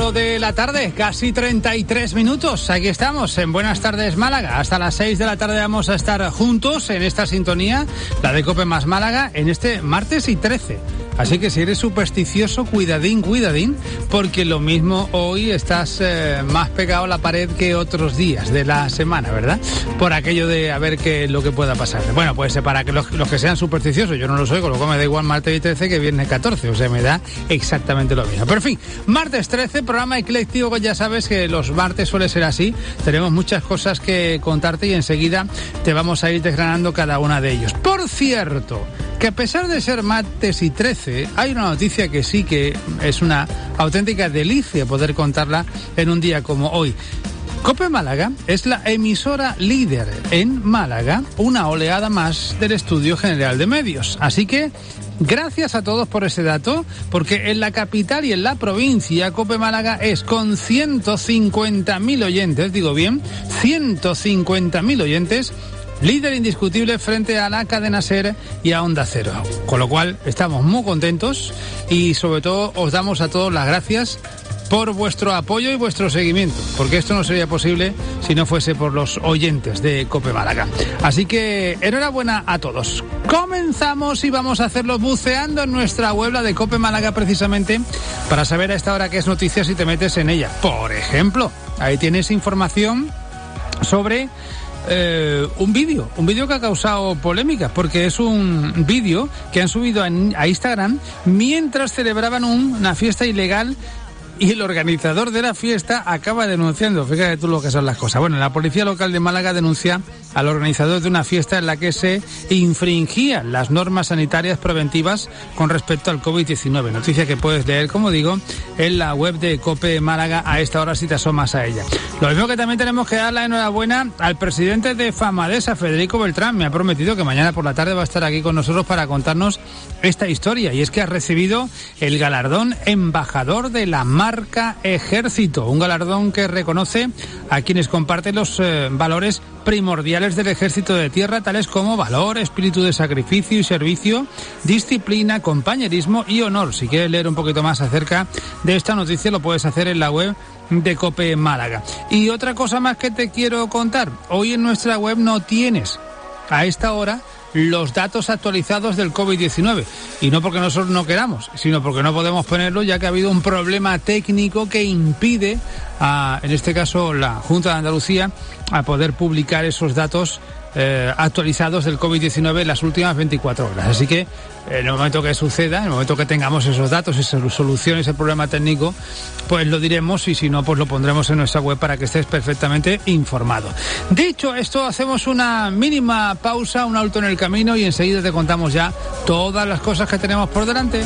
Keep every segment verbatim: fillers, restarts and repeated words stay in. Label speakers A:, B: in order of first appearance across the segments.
A: cuatro de la tarde, casi treinta y tres minutos. Aquí estamos en Buenas Tardes Málaga. Hasta las seis de la tarde vamos a estar juntos en esta sintonía, la de COPE más Málaga, en este martes y trece. Así que si eres supersticioso, cuidadín, cuidadín, porque lo mismo hoy estás eh, más pegado a la pared que otros días de la semana, ¿verdad? Por aquello de a ver qué lo que pueda pasar. Bueno, pues para que los, los que sean supersticiosos, yo no lo soy, con lo cual me da igual martes y trece que viernes catorce, o sea, me da exactamente lo mismo. Pero en fin, martes trece, programa ecléctico, que ya sabes que los martes suele ser así. Tenemos muchas cosas que contarte y enseguida te vamos a ir desgranando cada una de ellos. Por cierto, que a pesar de ser martes y trece, hay una noticia que sí que es una auténtica delicia poder contarla en un día como hoy. COPE Málaga es la emisora líder en Málaga, una oleada más del Estudio General de Medios. Así que gracias a todos por ese dato, porque en la capital y en la provincia COPE Málaga es con ciento cincuenta mil oyentes, digo bien, ciento cincuenta mil oyentes, líder indiscutible frente a la cadena SER y a Onda Cero. Con lo cual estamos muy contentos y sobre todo os damos a todos las gracias por vuestro apoyo y vuestro seguimiento, porque esto no sería posible si no fuese por los oyentes de COPE Málaga. Así que enhorabuena a todos. Comenzamos y vamos a hacerlo buceando en nuestra web, la de COPE Málaga, precisamente para saber a esta hora qué es noticia si te metes en ella. Por ejemplo, ahí tienes información sobre Eh, un vídeo, un vídeo que ha causado polémica, porque es un vídeo que han subido a, a Instagram mientras celebraban un, una fiesta ilegal, y el organizador de la fiesta acaba denunciando. Fíjate tú lo que son las cosas. Bueno, la Policía Local de Málaga denuncia al organizador de una fiesta en la que se infringían las normas sanitarias preventivas con respecto al covid diecinueve. Noticia que puedes leer, como digo, en la web de COPE Málaga a esta hora si te asomas a ella. Lo mismo que también tenemos que dar la enhorabuena al presidente de Famadesa, Federico Beltrán. Me ha prometido que mañana por la tarde va a estar aquí con nosotros para contarnos esta historia. Y es que ha recibido el galardón Embajador de la Marca Ejército, un galardón que reconoce a quienes comparten los eh, valores primordiales del Ejército de Tierra, tales como valor, espíritu de sacrificio y servicio, disciplina, compañerismo y honor. Si quieres leer un poquito más acerca de esta noticia, lo puedes hacer en la web de COPE Málaga. Y otra cosa más que te quiero contar, hoy en nuestra web no tienes a esta hora los datos actualizados del covid diecinueve, y no porque nosotros no queramos, sino porque no podemos ponerlo, ya que ha habido un problema técnico que impide a, en este caso, la Junta de Andalucía a poder publicar esos datos eh, actualizados del covid diecinueve en las últimas veinticuatro horas. Así que en el momento que suceda, en el momento que tengamos esos datos y se solucione ese problema técnico, pues lo diremos, y si no, pues lo pondremos en nuestra web para que estés perfectamente informado. Dicho esto, hacemos una mínima pausa, un alto en el camino, y enseguida te contamos ya todas las cosas que tenemos por delante.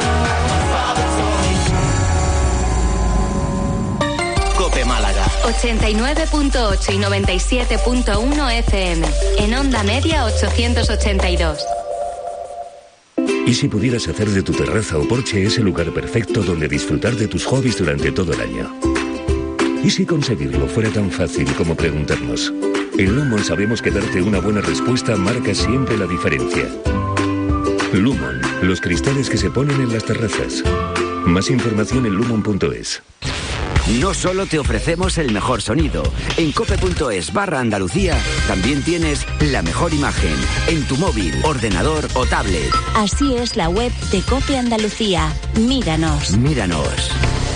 B: COPE Málaga ochenta y nueve punto ocho y noventa y siete punto uno F M, en onda media ochocientos ochenta y dos.
C: ¿Y si pudieras hacer de tu terraza o porche ese lugar perfecto donde disfrutar de tus hobbies durante todo el año? ¿Y si conseguirlo fuera tan fácil como preguntarnos? En Lumon sabemos que darte una buena respuesta marca siempre la diferencia. Lumon, los cristales que se ponen en las terrazas. Más información en lumon punto es.
D: No solo te ofrecemos el mejor sonido. En cope.es barra Andalucía también tienes la mejor imagen en tu móvil, ordenador o tablet.
E: Así es la web de COPE Andalucía. Míranos.
D: Míranos.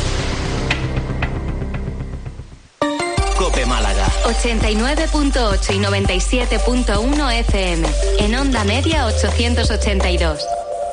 B: COPE Málaga ochenta y nueve punto ocho y noventa y siete punto uno F M, en onda media ochocientos ochenta y dos.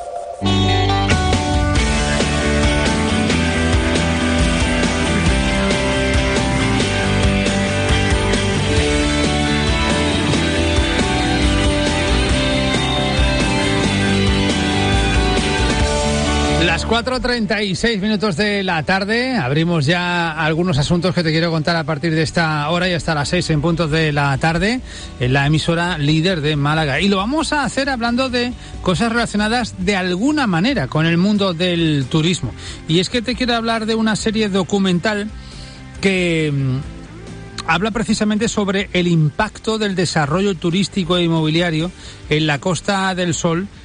A: Las cuatro treinta y seis minutos de la tarde, abrimos ya algunos asuntos que te quiero contar a partir de esta hora y hasta las seis en puntos de la tarde en la emisora líder de Málaga. Y lo vamos a hacer hablando de cosas relacionadas de alguna manera con el mundo del turismo. Y es que te quiero hablar de una serie documental que habla precisamente sobre el impacto del desarrollo turístico e inmobiliario en la Costa del Sol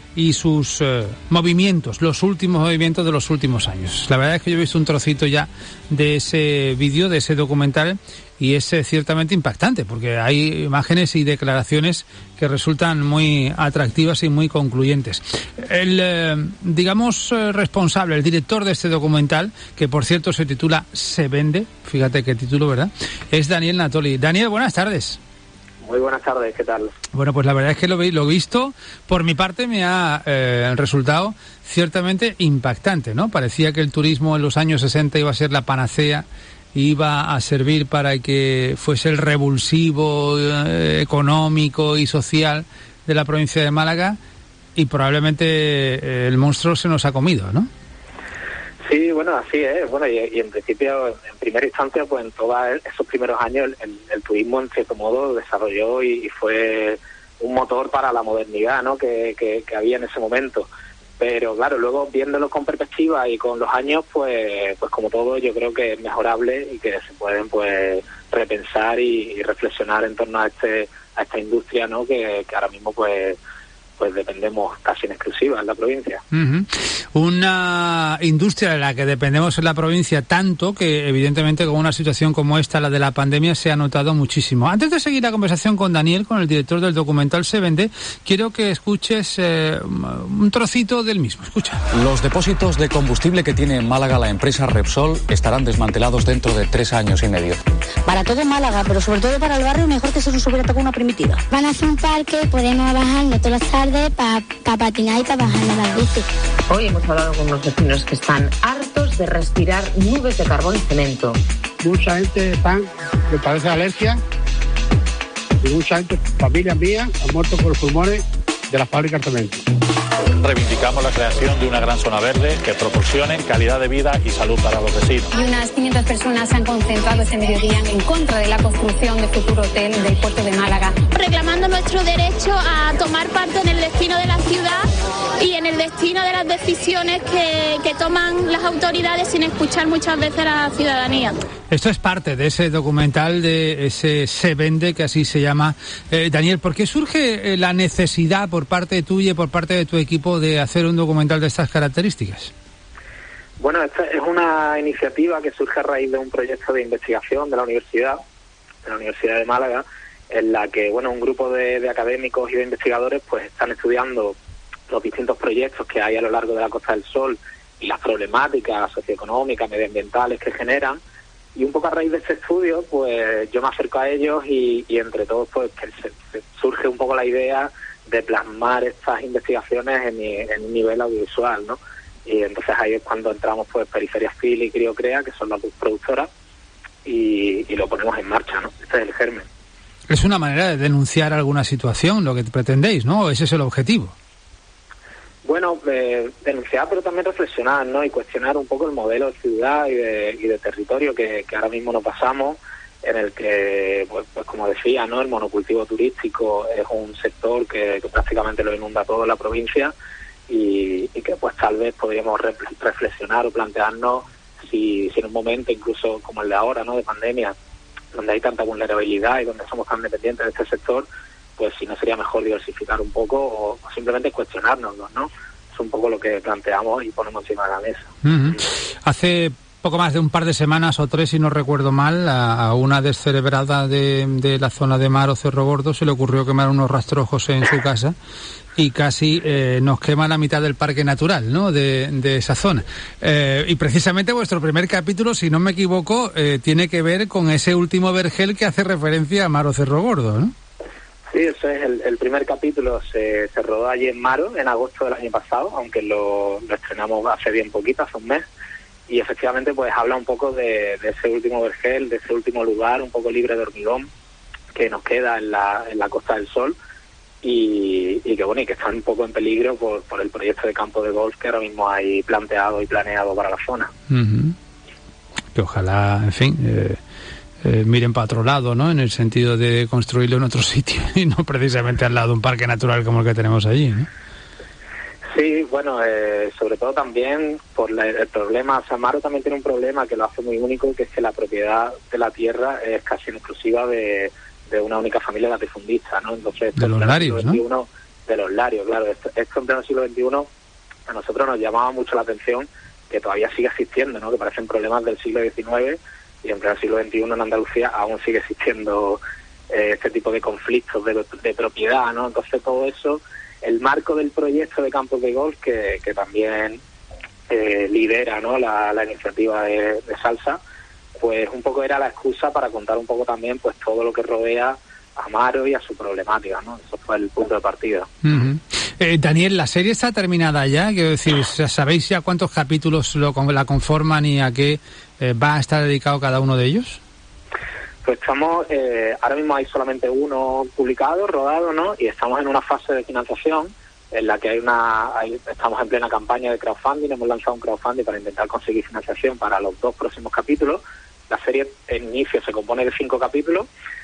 A: y sus eh, movimientos, los últimos movimientos de los últimos años. La verdad es que yo he visto un trocito ya de ese vídeo, de ese documental, y es eh, ciertamente impactante, porque hay imágenes y declaraciones que resultan muy atractivas y muy concluyentes. El, eh, digamos, eh, responsable, el director de este documental, que por cierto se titula Se vende, fíjate qué título, ¿verdad?, es Daniel Natoli. Daniel, buenas tardes.
F: Muy buenas tardes, ¿qué tal?
A: Bueno, pues la verdad es que lo, lo visto, por mi parte me ha eh, resultado ciertamente impactante, ¿no? Parecía que el turismo en los años sesenta iba a ser la panacea, iba a servir para que fuese el revulsivo eh, económico y social de la provincia de Málaga, y probablemente eh, el monstruo se nos ha comido, ¿no?
F: Sí, bueno, así es. Bueno, y, y en principio, en primera instancia, pues en todos esos primeros años el, el, el turismo, en cierto modo, desarrolló y, y fue un motor para la modernidad, ¿no?, que, que, que había en ese momento. Pero claro, luego viéndolo con perspectiva y con los años, pues pues como todo, yo creo que es mejorable y que se pueden pues repensar y, y reflexionar en torno a este a esta industria, ¿no?, que, que ahora mismo pues pues dependemos casi en exclusiva en la provincia.
A: Uh-huh. Una industria de la que dependemos en la provincia tanto que evidentemente con una situación como esta, la de la pandemia, se ha notado muchísimo. Antes de seguir la conversación con Daniel, con el director del documental Se vende, quiero que escuches eh, un trocito del mismo. Escucha.
G: Los depósitos de combustible que tiene en Málaga la empresa Repsol estarán desmantelados dentro de tres años y medio.
H: Para todo Málaga, pero sobre todo para el barrio, mejor que se nos hubiera tocado una primitiva.
I: Van a hacer un parque, podemos bajarnos todas las tardes para pa patinar y para bajarnos las bicis.
J: Hoy hemos hablado con unos vecinos que están hartos de respirar nubes de carbón y cemento.
K: Mucha gente están, me parece alergia, y mucha gente, familias mías, han muerto por los pulmones de las fábricas de cemento.
L: Reivindicamos la creación de una gran zona verde que proporcione calidad de vida y salud para los vecinos.
M: Y unas quinientas personas se han concentrado este mediodía en contra de la construcción de futuro hotel del puerto de Málaga.
N: Reclamando nuestro derecho a tomar parte en el destino de la ciudad y en el destino de las decisiones que, que toman las autoridades sin escuchar muchas veces a la ciudadanía.
A: Esto es parte de ese documental, de ese Se vende, que así se llama. Eh, Daniel, ¿por qué surge eh, la necesidad por parte tuya y por parte de tu equipo de hacer un documental de estas características?
F: Bueno, esta es una iniciativa que surge a raíz de un proyecto de investigación de la universidad, de la Universidad de Málaga, en la que, bueno, un grupo de, de académicos y de investigadores pues están estudiando los distintos proyectos que hay a lo largo de la Costa del Sol y las problemáticas socioeconómicas, medioambientales que generan. Y un poco a raíz de este estudio, pues yo me acerco a ellos y, y entre todos pues que se, se surge un poco la idea de plasmar estas investigaciones en, en un nivel audiovisual, ¿no? Y entonces ahí es cuando entramos pues Periferias Fil y Criocrea, que son las dos productoras, y, y lo ponemos en marcha, ¿no? Este es el germen.
A: Es una manera de denunciar alguna situación, lo que pretendéis, ¿no? Ese es el objetivo.
F: Bueno, eh, denunciar, pero también reflexionar, ¿no? Y cuestionar un poco el modelo de ciudad y de, y de territorio que, que ahora mismo nos pasamos, en el que, pues, pues como decía, ¿no?, el monocultivo turístico es un sector que, que prácticamente lo inunda todo la provincia y, y que pues tal vez podríamos re- reflexionar o plantearnos si, si en un momento incluso como el de ahora, ¿no?, de pandemia, donde hay tanta vulnerabilidad y donde somos tan dependientes de este sector, pues si no sería mejor diversificar un poco o, o simplemente cuestionárnoslo, ¿no? Es un poco lo que planteamos y ponemos encima de la mesa.
A: Uh-huh. Hace poco más de un par de semanas o tres, si no recuerdo mal, a, a una descerebrada de, de la zona de Mar o Cerro Gordo se le ocurrió quemar unos rastrojos en su casa y casi eh, nos quema la mitad del parque natural, ¿no?, de, de esa zona. Eh, y precisamente vuestro primer capítulo, si no me equivoco, eh, tiene que ver con ese último vergel que hace referencia a Mar o Cerro Gordo, ¿no?
F: Sí, eso es, el, el primer capítulo se, se rodó allí en Maro, en agosto del año pasado, aunque lo, lo estrenamos hace bien poquito, hace un mes, y efectivamente pues habla un poco de, de ese último vergel, de ese último lugar, un poco libre de hormigón, que nos queda en la, en la Costa del Sol, y, y que bueno, y que está un poco en peligro por, por el proyecto de campo de golf que ahora mismo hay planteado y planeado para la zona.
A: Uh-huh. Que ojalá, en fin... Eh... Eh, miren para otro lado, ¿no?, en el sentido de construirlo en otro sitio y no precisamente al lado de un parque natural como el que tenemos allí, ¿no?
F: Sí, bueno, eh, sobre todo también por la, el problema, o sea, Maro también tiene un problema que lo hace muy único, que es que la propiedad de la tierra es casi en exclusiva de, de una única familia latifundista, ¿no? Entonces,
A: de los Larios, ¿no?
F: Uno, de los Larios. Claro, esto, esto en pleno siglo veintiuno a nosotros nos llamaba mucho la atención que todavía sigue existiendo, ¿no? Que parecen problemas del siglo diecinueve y en pleno siglo veintiuno en Andalucía aún sigue existiendo eh, este tipo de conflictos de, de propiedad, ¿no? Entonces todo eso, el marco del proyecto de campos de golf que, que también eh, lidera, ¿no? la, la iniciativa de, de Salsa, pues un poco era la excusa para contar un poco también pues todo lo que rodea a Amaro y a su problemática, ¿no? Eso fue el punto de partida.
A: Uh-huh. Eh, Daniel, ¿la serie está terminada ya? Quiero decir, ¿sabéis ya cuántos capítulos lo, la conforman y a qué eh, va a estar dedicado cada uno de ellos?
F: Pues estamos, eh, ahora mismo hay solamente uno publicado, rodado, ¿no? Y estamos en una fase de financiación en la que hay una, hay, estamos en plena campaña de crowdfunding, hemos lanzado un crowdfunding para intentar conseguir financiación para los dos próximos capítulos. La serie en inicio se compone de cinco capítulos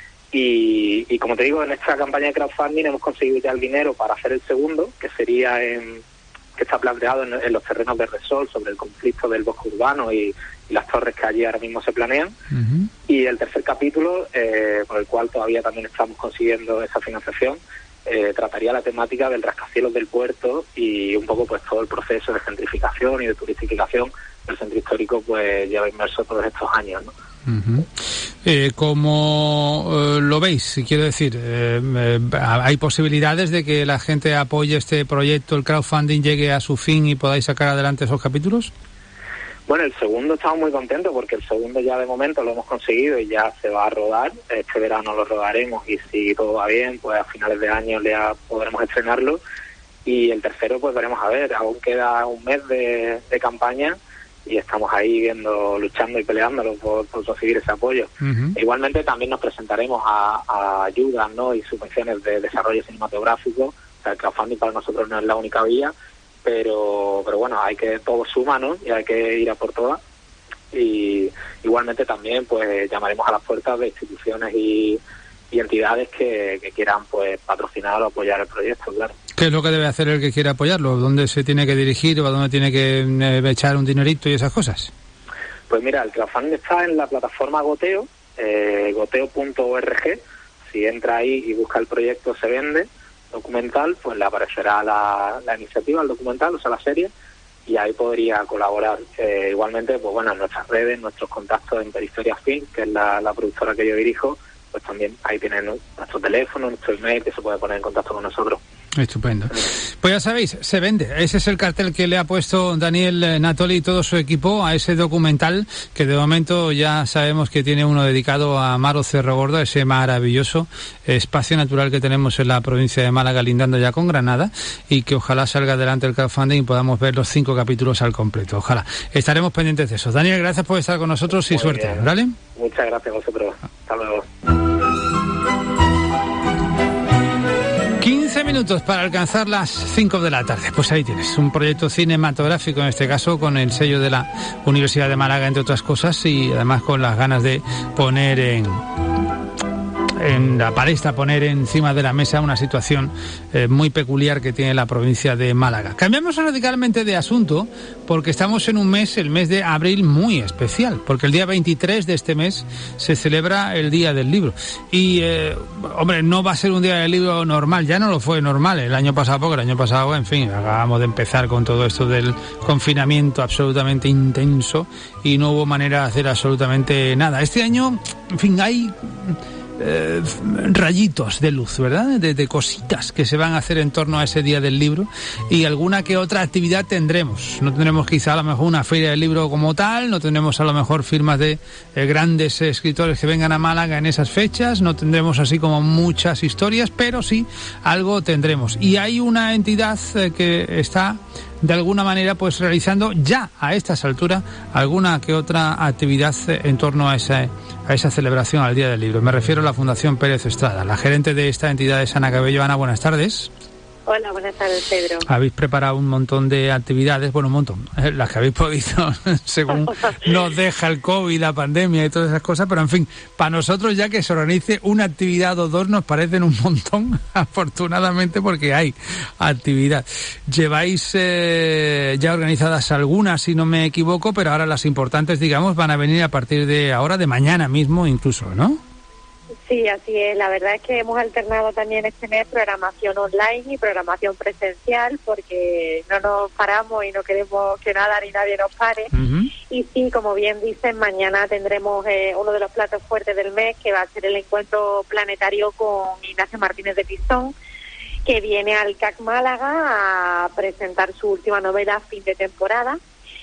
F: y, y como te digo, en esta campaña de crowdfunding hemos conseguido ya el dinero para hacer el segundo, que sería en, que está planteado en, en los terrenos de Repsol sobre el conflicto del bosque urbano y, y las torres que allí ahora mismo se planean. Uh-huh. Y el tercer capítulo, eh, por el cual todavía también estamos consiguiendo esa financiación, eh, trataría la temática del rascacielos del puerto y un poco pues todo el proceso de gentrificación y de turistificación del centro histórico pues lleva inmerso todos estos años, ¿no?
A: Uh-huh. Eh, ¿Cómo eh, lo veis? Quiero decir, eh, eh, ¿hay posibilidades de que la gente apoye este proyecto, el crowdfunding llegue a su fin y podáis sacar adelante esos capítulos?
F: Bueno, el segundo estamos muy contentos porque el segundo ya de momento lo hemos conseguido y ya se va a rodar. Este verano lo rodaremos y si todo va bien, pues a finales de año ya podremos estrenarlo. Y el tercero, pues veremos a ver. Aún queda un mes de, de campaña y estamos ahí viendo, luchando y peleándolo por, por conseguir ese apoyo. Uh-huh. E igualmente también nos presentaremos a, a ayudas, ¿no? Y subvenciones de desarrollo cinematográfico. O sea, el crowdfunding para nosotros no es la única vía. Pero pero bueno, hay que todo suma, ¿no? Y hay que ir a por todas. Y igualmente también pues llamaremos a las puertas de instituciones y, y entidades que, que quieran pues patrocinar o apoyar el proyecto, claro.
A: ¿Qué es lo que debe hacer el que quiera apoyarlo? ¿Dónde se tiene que dirigir o a dónde tiene que eh, echar un dinerito y esas cosas?
F: Pues mira, el crowdfunding está en la plataforma Goteo, eh, goteo punto org. Si entra ahí y busca el proyecto Se Vende documental, pues le aparecerá la, la iniciativa, el documental, o sea, la serie, y ahí podría colaborar. Eh, igualmente, pues bueno, en nuestras redes, nuestros contactos en Peristoria Film, que es la, la productora que yo dirijo, pues también ahí tienen nuestro teléfono, nuestro email, que se puede poner en contacto con nosotros.
A: Estupendo. Pues ya sabéis, Se Vende. Ese es el cartel que le ha puesto Daniel Natoli y todo su equipo a ese documental que de momento ya sabemos que tiene uno dedicado a Amaro Cerro Gordo, ese maravilloso espacio natural que tenemos en la provincia de Málaga, lindando ya con Granada, y que ojalá salga adelante el crowdfunding y podamos ver los cinco capítulos al completo. Ojalá. Estaremos pendientes de eso. Daniel, gracias por estar con nosotros y Muy suerte. Bien. ¿Vale?
F: Muchas gracias a vosotros. Hasta luego.
A: quince minutos para alcanzar las cinco de la tarde. Pues ahí tienes, un proyecto cinematográfico, en este caso con el sello de la Universidad de Málaga, entre otras cosas, y además con las ganas de poner en... en la palestra, poner encima de la mesa una situación eh, muy peculiar que tiene la provincia de Málaga. Cambiamos radicalmente de asunto porque estamos en un mes, el mes de abril, muy especial, porque el día veintitrés de este mes se celebra el Día del Libro. Y, eh, hombre, no va a ser un Día del Libro normal, ya no lo fue normal el año pasado, porque el año pasado, en fin, acabamos de empezar con todo esto del confinamiento absolutamente intenso y no hubo manera de hacer absolutamente nada. Este año, en fin, hay... Eh, rayitos de luz, ¿verdad? De, de cositas que se van a hacer en torno a ese Día del Libro, y alguna que otra actividad tendremos. No tendremos quizá a lo mejor una feria del libro como tal, no tendremos a lo mejor firmas de eh, grandes eh, escritores que vengan a Málaga en esas fechas, no tendremos así como muchas historias, pero sí algo tendremos. Y hay una entidad eh, que está de alguna manera pues realizando ya a estas alturas alguna que otra actividad en torno a esa, a esa celebración al Día del Libro. Me refiero a la Fundación Pérez Estrada. La gerente de esta entidad es Ana Cabello. Ana, buenas tardes.
O: Hola, buenas tardes, Pedro.
A: Habéis preparado un montón de actividades, bueno, un montón, las que habéis podido, según nos deja el COVID, la pandemia y todas esas cosas, pero en fin, para nosotros ya que se organice una actividad o dos nos parecen un montón, afortunadamente, porque hay actividad. Lleváis eh, ya organizadas algunas, si no me equivoco, pero ahora las importantes, digamos, van a venir a partir de ahora, de mañana mismo incluso, ¿no?
O: Sí, así es. La verdad es que hemos alternado también este mes programación online y programación presencial porque no nos paramos y no queremos que nada ni nadie nos pare. Uh-huh. Y sí, como bien dicen, mañana tendremos eh, uno de los platos fuertes del mes, que va a ser el encuentro planetario con Ignacio Martínez de Pistón, que viene al C A C Málaga a presentar su última novela, Fin de temporada.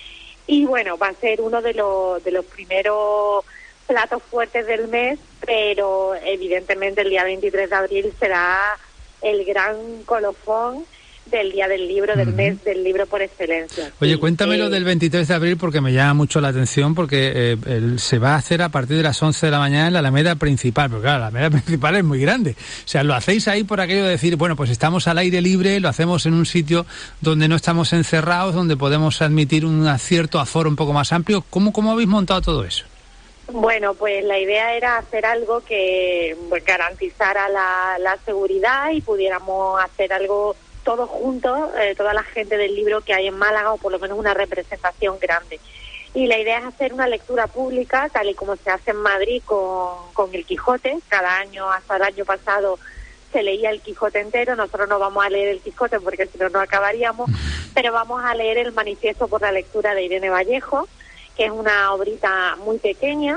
O: Y bueno, va a ser uno de los, de los primeros platos fuertes del mes, pero evidentemente el día veintitrés de abril será el gran colofón del Día del Libro, del uh-huh. mes del libro por excelencia.
A: Oye,
O: sí,
A: cuéntamelo eh... del veintitrés de abril porque me llama mucho la atención, porque eh, el, se va a hacer a partir de las once de la mañana en la Alameda Principal, porque claro, la Alameda Principal es muy grande. O sea, lo hacéis ahí por aquello de decir, bueno, pues estamos al aire libre, lo hacemos en un sitio donde no estamos encerrados, donde podemos admitir un cierto aforo un poco más amplio. ¿Cómo, cómo habéis montado todo eso?
O: Bueno, pues la idea era hacer algo que pues, garantizara la, la seguridad y pudiéramos hacer algo todos juntos, eh, toda la gente del libro que hay en Málaga, o por lo menos una representación grande. Y la idea es hacer una lectura pública, tal y como se hace en Madrid con, con el Quijote. Cada año, hasta el año pasado, se leía el Quijote entero. Nosotros no vamos a leer el Quijote porque si no, no acabaríamos, pero vamos a leer el Manifiesto por la Lectura de Irene Vallejo, que es una obrita muy pequeña,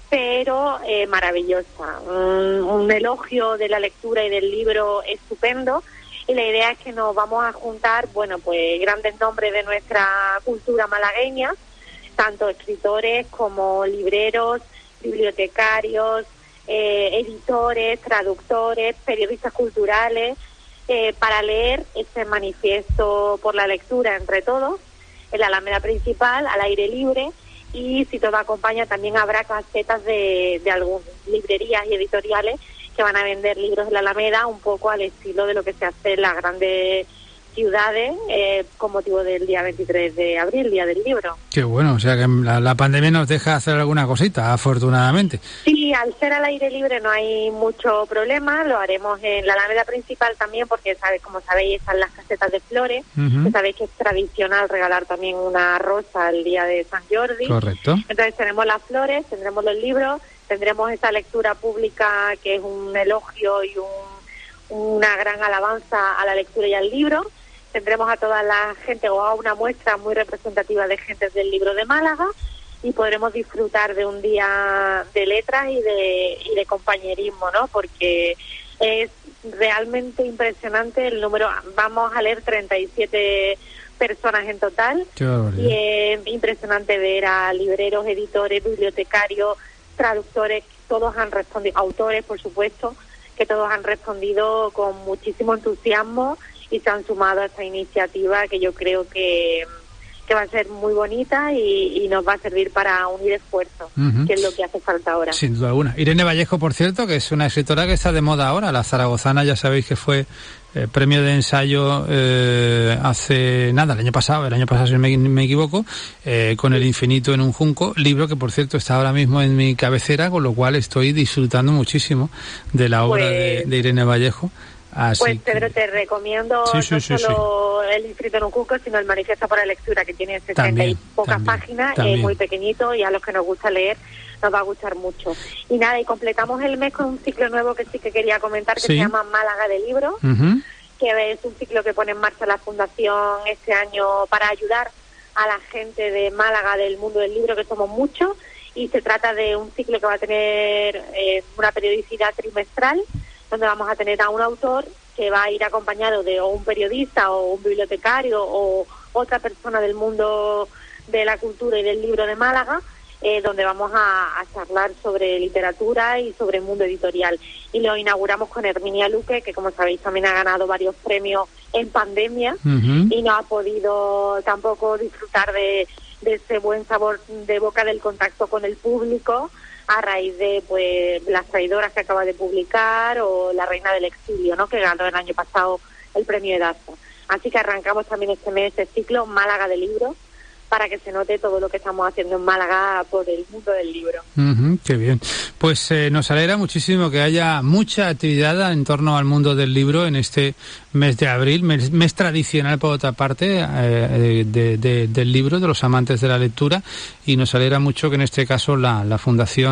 O: pero eh, maravillosa. Un, un elogio de la lectura y del libro estupendo. Y la idea es que nos vamos a juntar, bueno, pues grandes nombres de nuestra cultura malagueña, tanto escritores como libreros, bibliotecarios, eh, editores, traductores, periodistas culturales, eh, para leer este manifiesto por la lectura entre todos, en la Alameda Principal, al aire libre. Y si todo acompaña, también habrá casetas de, de algunas librerías y editoriales que van a vender libros en la Alameda, un poco al estilo de lo que se hace en las grandes ciudades eh, con motivo del día veintitrés de abril, Día del Libro.
A: Qué bueno, o sea que la, la pandemia nos deja hacer alguna cosita, afortunadamente.
O: Sí, al ser al aire libre no hay mucho problema, lo haremos en la Alameda Principal también, porque sabe, como sabéis, están las casetas de flores, uh-huh. que sabéis que es tradicional regalar también una rosa el día de San Jordi.
A: Correcto.
O: Entonces tenemos las flores, tendremos los libros, tendremos esa lectura pública que es un elogio y un, una gran alabanza a la lectura y al libro. Tendremos a toda la gente o a una muestra muy representativa de gentes del libro de Málaga y podremos disfrutar de un día de letras y de, y de compañerismo, ¿no? Porque es realmente impresionante el número. Vamos a leer treinta y siete personas en total y es impresionante ver a libreros, editores, bibliotecarios, traductores, todos han respondido, autores, por supuesto, que todos han respondido con muchísimo entusiasmo y se han sumado a esta iniciativa que yo creo que, que va a ser muy bonita y, y nos va a servir para unir esfuerzos, uh-huh. que es lo que hace falta ahora.
A: Sin duda alguna. Irene Vallejo, por cierto, que es una escritora que está de moda ahora, la zaragozana, ya sabéis que fue eh, premio de ensayo eh, hace nada, el año pasado, el año pasado si no me, me equivoco, eh, con El infinito en un junco, libro que por cierto está ahora mismo en mi cabecera, con lo cual estoy disfrutando muchísimo de la obra pues... de, de Irene Vallejo. Así
O: pues Pedro, que... te recomiendo
A: sí, sí,
O: no
A: sí,
O: solo
A: sí.
O: El infinito en un junco, sino el Manifiesto por la Lectura, que tiene sesenta
A: también,
O: y pocas
A: también,
O: páginas,
A: también.
O: es muy pequeñito y a los que nos gusta leer nos va a gustar mucho. Y nada, y completamos el mes con un ciclo nuevo que sí que quería comentar, que
A: sí.
O: se llama Málaga de Libros,
A: uh-huh.
O: que es un ciclo que pone en marcha la Fundación este año para ayudar a la gente de Málaga, del mundo del libro, que somos muchos, y se trata de un ciclo que va a tener eh, una periodicidad trimestral, donde vamos a tener a un autor que va a ir acompañado de o un periodista o un bibliotecario o otra persona del mundo de la cultura y del libro de Málaga, eh, donde vamos a, a charlar sobre literatura y sobre el mundo editorial. Y lo inauguramos con Herminia Luque, que como sabéis también ha ganado varios premios en pandemia, uh-huh. y no ha podido tampoco disfrutar de, de ese buen sabor de boca del contacto con el público, a raíz de pues Las traidoras, que acaba de publicar, o La reina del exilio, ¿no?, que ganó el año pasado el premio Edasa. Así que arrancamos también este mes este ciclo Málaga de Libros, para que se note todo lo que estamos haciendo en Málaga por el mundo del libro.
A: Uh-huh, qué bien. Pues eh, nos alegra muchísimo que haya mucha actividad en torno al mundo del libro en este mes de abril, mes, mes tradicional por otra parte, eh, de, de, del libro, de los amantes de la lectura, y nos alegra mucho que en este caso la, la Fundación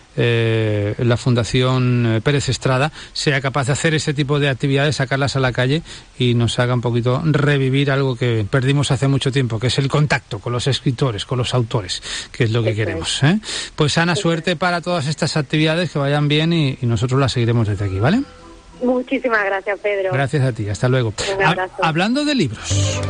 A: eh, la Fundación Pérez Estrada sea capaz de hacer ese tipo de actividades, sacarlas a la calle y nos haga un poquito revivir algo que perdimos hace mucho tiempo, que es el contacto con los escritores, con los autores, que es lo que queremos, ¿eh? Pues Ana, suerte para todas estas actividades, que vayan bien y, y nosotros las seguiremos desde aquí, ¿vale?
O: Muchísimas gracias, Pedro.
A: Gracias a ti, hasta luego.
O: Un abrazo.
A: Ha, hablando de libros,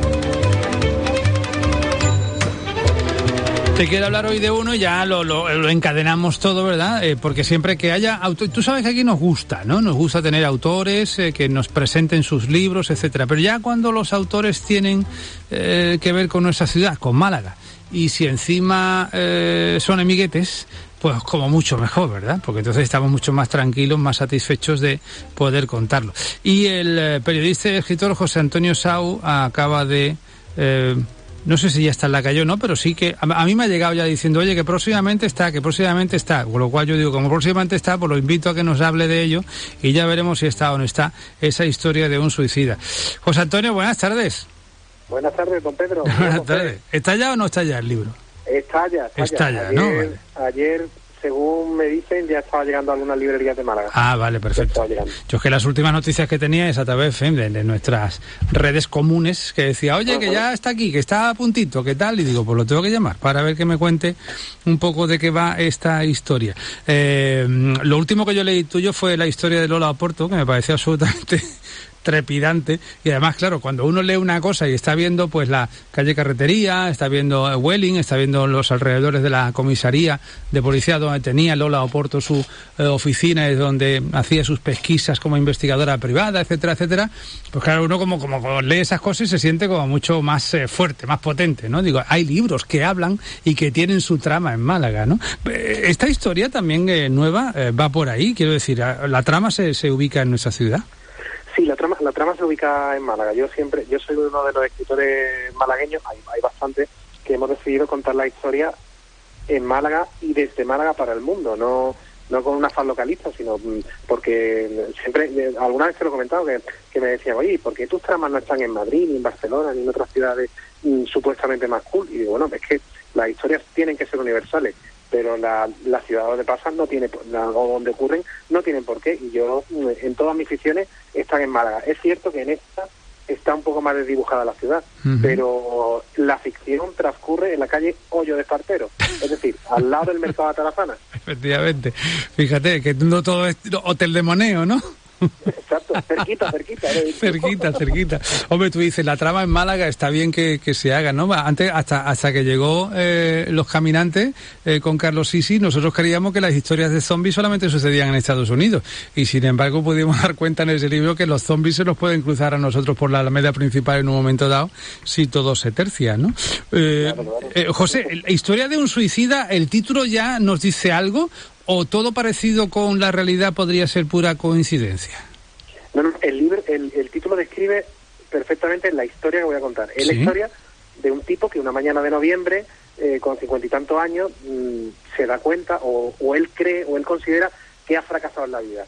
A: te quiero hablar hoy de uno, ya lo, lo, lo encadenamos todo, ¿verdad? Eh, porque siempre que haya autor, tú sabes que aquí nos gusta, ¿no? Nos gusta tener autores eh, que nos presenten sus libros, etcétera. Pero ya cuando los autores tienen eh, que ver con nuestra ciudad, con Málaga, y si encima eh, son amiguetes, pues como mucho mejor, ¿verdad? Porque entonces estamos mucho más tranquilos, más satisfechos de poder contarlo. Y el eh, periodista y escritor José Antonio Sau acaba de... Eh, no sé si ya está en la calle o no, pero sí que a, a mí me ha llegado ya diciendo, oye, que próximamente está, que próximamente está, con lo cual yo digo, como próximamente está, pues lo invito a que nos hable de ello y ya veremos si está o no está esa historia de un suicida. José Antonio, buenas tardes.
P: Buenas tardes, don Pedro.
A: Buenas tardes. ¿Está ya o no está ya el libro?
P: Está ya, está,
A: está
P: ya,
A: ya
P: ayer,
A: ¿no? Vale.
P: Ayer, según me dicen, ya estaba llegando a algunas librerías de Málaga.
A: Ah, vale, perfecto. Yo es que las últimas noticias que tenía es a través de, de nuestras redes comunes, que decía, oye, uh-huh. que ya está aquí, que está a puntito, ¿qué tal? Y digo, pues lo tengo que llamar para ver que me cuente un poco de qué va esta historia. Eh, lo último que yo leí tuyo fue la historia de Lola Oporto, que me pareció absolutamente... trepidante, y además, claro, cuando uno lee una cosa y está viendo pues la calle Carretería, está viendo Welling, está viendo los alrededores de la comisaría de policía donde tenía Lola Oporto su eh, oficina y donde hacía sus pesquisas como investigadora privada, etcétera, etcétera, pues claro, uno como, como lee esas cosas y se siente como mucho más eh, fuerte, más potente, ¿no? Digo, hay libros que hablan y que tienen su trama en Málaga, ¿no? Esta historia también eh, nueva eh, va por ahí, quiero decir, la trama se, se ubica en nuestra ciudad.
P: Sí, la trama, la trama se ubica en Málaga. Yo siempre, yo soy uno de los escritores malagueños, hay, hay bastantes, que hemos decidido contar la historia en Málaga y desde Málaga para el mundo, no no con un afán localista, sino porque siempre, alguna vez te lo he comentado, que, que me decían, oye, ¿por qué tus tramas no están en Madrid, ni en Barcelona, ni en otras ciudades mm, supuestamente más cool? Y digo, bueno, es que las historias tienen que ser universales, pero la, la ciudad donde pasan no tiene, la, o donde ocurren no tienen por qué, y yo en todas mis ficciones están en Málaga. Es cierto que en esta está un poco más desdibujada la ciudad, uh-huh. pero la ficción transcurre en la calle Hoyo de Espartero, es decir, al lado del mercado de Tarafana.
A: Efectivamente, fíjate que no todo es hotel de moneo, ¿no?
P: Exacto, cerquita, cerquita.
A: cerquita, cerquita. Hombre, tú dices, la trama en Málaga está bien que, que se haga, ¿no? Antes, hasta hasta que llegó eh, Los Caminantes eh, con Carlos Sisi, nosotros creíamos que las historias de zombies solamente sucedían en Estados Unidos. Y sin embargo pudimos dar cuenta en ese libro que los zombies se nos pueden cruzar a nosotros por la alameda principal en un momento dado, si todo se tercia, ¿no? Eh, claro, claro. Eh, José, la historia de un suicida, ¿el título ya nos dice algo? ¿O todo parecido con la realidad podría ser pura coincidencia?
P: No, no, el libro, el, el título describe perfectamente la historia que voy a contar. Es ¿sí? La historia de un tipo que una mañana de noviembre, eh, con cincuenta y tantos años, mmm, se da cuenta, o, o él cree, o él considera que ha fracasado en la vida.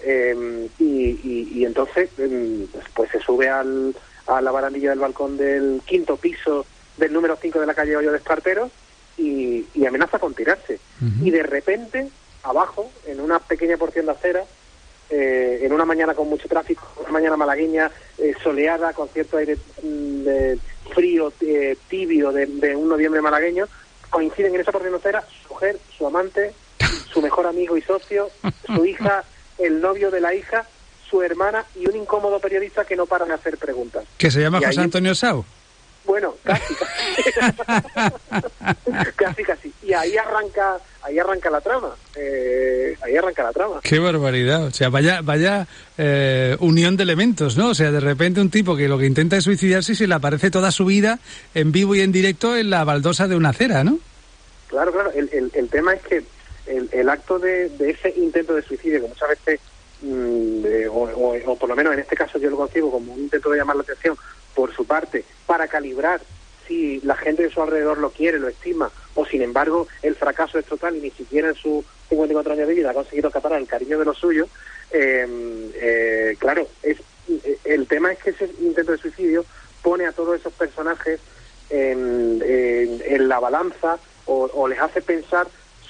P: Eh, y, y, y entonces, eh, pues se sube al, a la barandilla del balcón del quinto piso del número cinco de la calle Hoyo de Espartero y, y amenaza con tirarse. Uh-huh. Y de repente, abajo, en una pequeña porción de acera, eh, en una mañana con mucho tráfico, una mañana malagueña, eh, soleada, con cierto aire mm, frío, eh, tibio de, de un noviembre malagueño, coinciden en esa porción de acera su mujer, su amante, su mejor amigo y socio, su hija, el novio de la hija, su hermana y un incómodo periodista que no paran de hacer preguntas.
A: ¿Que se llama
P: y
A: José
P: ahí...
A: Antonio Sau?
P: Bueno, casi, casi. casi, casi. Y ahí arranca, ahí arranca la trama. Eh, ahí arranca la trama.
A: Qué barbaridad. O sea, vaya, vaya eh, unión de elementos, ¿no? O sea, de repente un tipo que lo que intenta es suicidarse y se le aparece toda su vida en vivo y en directo en la baldosa de una acera, ¿no?
P: Claro, claro. El, el, el tema es que el, el acto de, de ese intento de suicidio, que muchas veces, mmm, eh, o, o, o por lo menos en este caso yo lo concibo como un intento de llamar la atención por su parte, para calibrar si la gente de su alrededor lo quiere, lo estima, o sin embargo el fracaso es total y ni siquiera en sus cincuenta y cuatro años de vida ha conseguido acaparar el cariño de los suyos. Eh, eh, claro, es, el tema es que ese intento de suicidio pone a todos esos personajes en, en, en la balanza o, o les hace pensar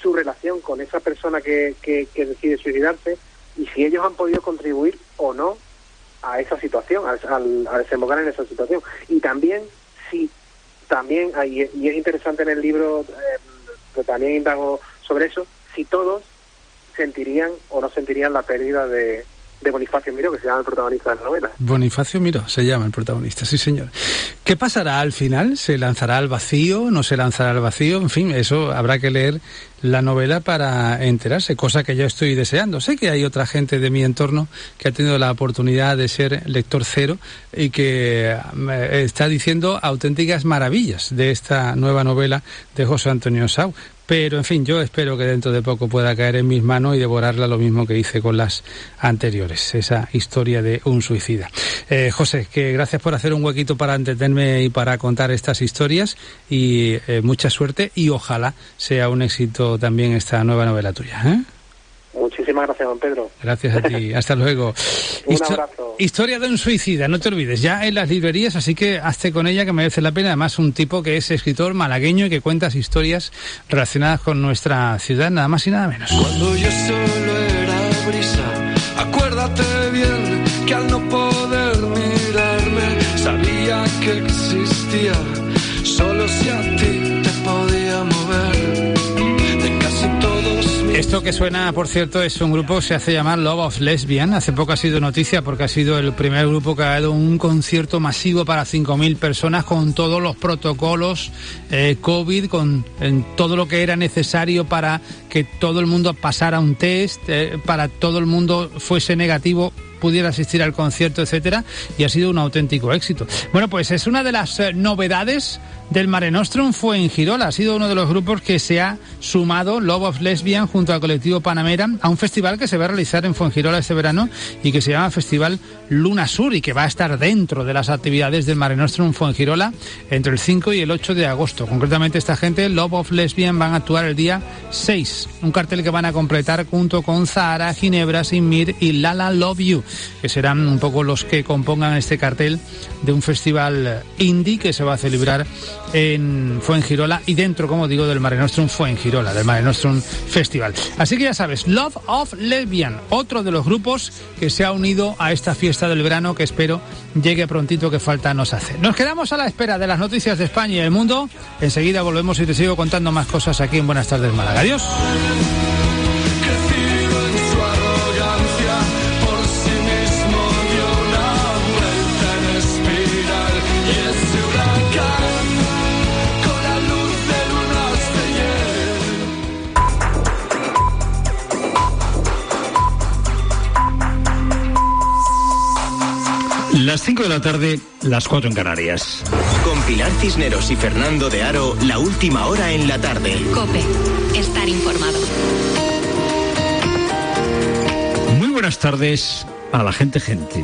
P: su relación con esa persona que, que, que decide suicidarse y si ellos han podido contribuir o no a esa situación, al, a desembocar en esa situación. Y también, si también, hay, y es interesante en el libro, eh, que también indago sobre eso, si todos sentirían o no sentirían la pérdida de, de Bonifacio Miró, que se llama el protagonista de la novela.
A: Bonifacio Miró se llama el protagonista, sí señor. ¿Qué pasará al final? ¿Se lanzará al vacío? ¿No se lanzará al vacío? En fin, eso habrá que leer la novela para enterarse, cosa que yo estoy deseando. Sé que hay otra gente de mi entorno que ha tenido la oportunidad de ser lector cero y que está diciendo auténticas maravillas de esta nueva novela de José Antonio Sau. Pero, en fin, yo espero que dentro de poco pueda caer en mis manos y devorarla lo mismo que hice con las anteriores, esa historia de un suicida. Eh, José, que gracias por hacer un huequito para entretenerme y para contar estas historias y eh, mucha suerte y ojalá sea un éxito también esta nueva novela tuya, ¿eh?
P: Muchísimas gracias, don Pedro.
A: Gracias a ti. Hasta luego.
P: Un
A: Histo-
P: abrazo.
A: Historia de un suicida, no te olvides, ya en las librerías, así que hazte con ella, que merece la pena. Además, un tipo que es escritor malagueño y que cuenta historias relacionadas con nuestra ciudad, nada más y nada menos.
Q: Cuando yo solo era brisa, acuérdate bien que al no poder mirarme, sabía que existía, solo si a ti te podía mover. De casi todos mis...
A: Esto que suena, por cierto, es un grupo que se hace llamar Love of Lesbian. Hace poco ha sido noticia porque ha sido el primer grupo que ha dado un concierto masivo para cinco mil personas con todos los protocolos eh, COVID, con en todo lo que era necesario para que todo el mundo pasara un test, eh, para todo el mundo fuese negativo, pudiera asistir al concierto, etcétera, y ha sido un auténtico éxito. Bueno, pues es una de las eh, novedades del Mare Nostrum Fuengirola. Ha sido uno de los grupos que se ha sumado, Love of Lesbian, junto al colectivo Panamera, a un festival que se va a realizar en Fuengirola este verano y que se llama Festival Luna Sur y que va a estar dentro de las actividades del Mare Nostrum Fuengirola entre el cinco y el ocho de agosto. Concretamente, esta gente, Love of Lesbian, van a actuar el día seis. Un cartel que van a completar junto con Zahara, Ginebra, Sinmir y Lala Love You, que serán un poco los que compongan este cartel de un festival indie que se va a celebrar en Fuengirola y dentro, como digo, del Mare Nostrum Fuengirola, del Mare Nostrum Festival. Así que ya sabes, Love of Lesbian, otro de los grupos que se ha unido a esta fiesta del verano que espero llegue prontito, que falta nos hace. Nos quedamos a la espera de las noticias de España y el mundo. Enseguida volvemos y te sigo contando más cosas aquí en Buenas Tardes Málaga. Adiós.
R: Las cinco de la tarde, las cuatro en Canarias.
S: Con Pilar Cisneros y Fernando de Aro, la última hora en la tarde.
B: COPE. Estar informado.
R: Muy buenas tardes a la gente gente.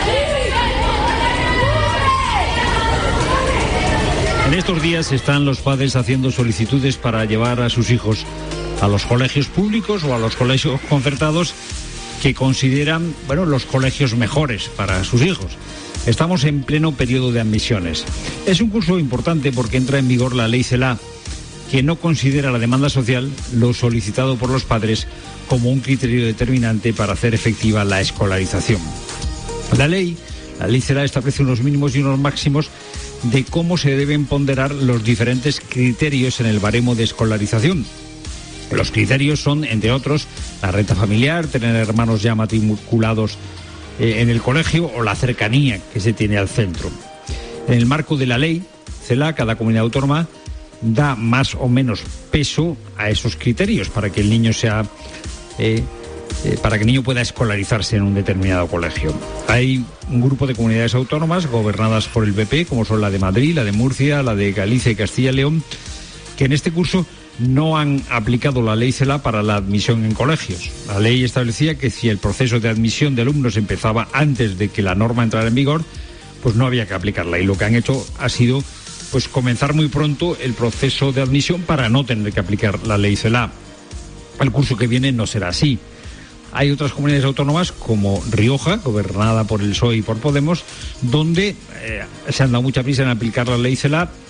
R: En estos días están los padres haciendo solicitudes para llevar a sus hijos a los colegios públicos o a los colegios concertados que consideran, bueno, los colegios mejores para sus hijos. Estamos en pleno periodo de admisiones. Es un curso importante porque entra en vigor la ley CELA, que no considera la demanda social, lo solicitado por los padres, como un criterio determinante para hacer efectiva la escolarización. La ley, la ley CELA establece unos mínimos y unos máximos de cómo se deben ponderar los diferentes criterios en el baremo de escolarización. Los criterios son, entre otros, la renta familiar, tener hermanos ya matriculados eh, en el colegio o la cercanía que se tiene al centro. En el marco de la ley CELA, cada comunidad autónoma da más o menos peso a esos criterios para que el niño sea eh, eh, para que el niño pueda escolarizarse en un determinado colegio. Hay un grupo de comunidades autónomas gobernadas por el P P, como son la de Madrid, la de Murcia, la de Galicia y Castilla y León, que en este curso no han aplicado la ley CELA para la admisión en colegios. La ley establecía que si el proceso de admisión de alumnos empezaba antes de que la norma entrara en vigor, pues no había que aplicarla. Y lo que han hecho ha sido pues comenzar muy pronto el proceso de admisión para no tener que aplicar la ley CELA. El curso que viene no será así. Hay otras comunidades autónomas como Rioja, gobernada por el P S O E y por Podemos, donde eh, se han dado mucha prisa en aplicar la ley CELA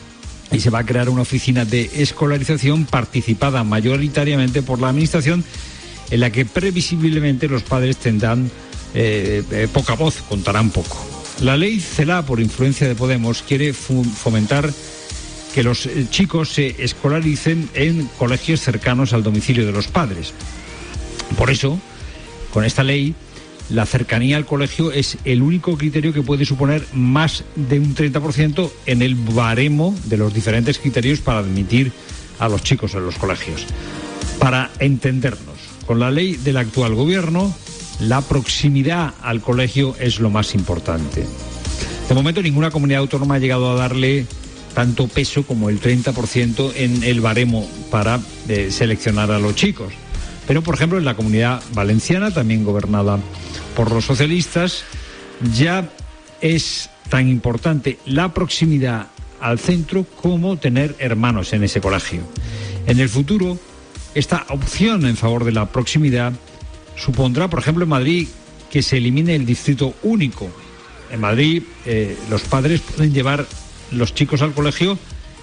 R: y se va a crear una oficina de escolarización participada mayoritariamente por la Administración, en la que previsiblemente los padres tendrán eh, eh, poca voz, contarán poco. La ley Celaá, por influencia de Podemos, quiere fomentar que los chicos se escolaricen en colegios cercanos al domicilio de los padres. Por eso, con esta ley, la cercanía al colegio es el único criterio que puede suponer más de un treinta por ciento en el baremo de los diferentes criterios para admitir a los chicos en los colegios. Para entendernos, con la ley del actual gobierno, la proximidad al colegio es lo más importante. De momento, ninguna comunidad autónoma ha llegado a darle tanto peso como el treinta por ciento en el baremo para eh, seleccionar a los chicos. Pero, por ejemplo, en la Comunidad Valenciana, también gobernada por los socialistas, ya es tan importante la proximidad al centro como tener hermanos en ese colegio. En el futuro, esta opción en favor de la proximidad supondrá, por ejemplo, en Madrid, que se elimine el distrito único. En Madrid, eh, los padres pueden llevar los chicos al colegio,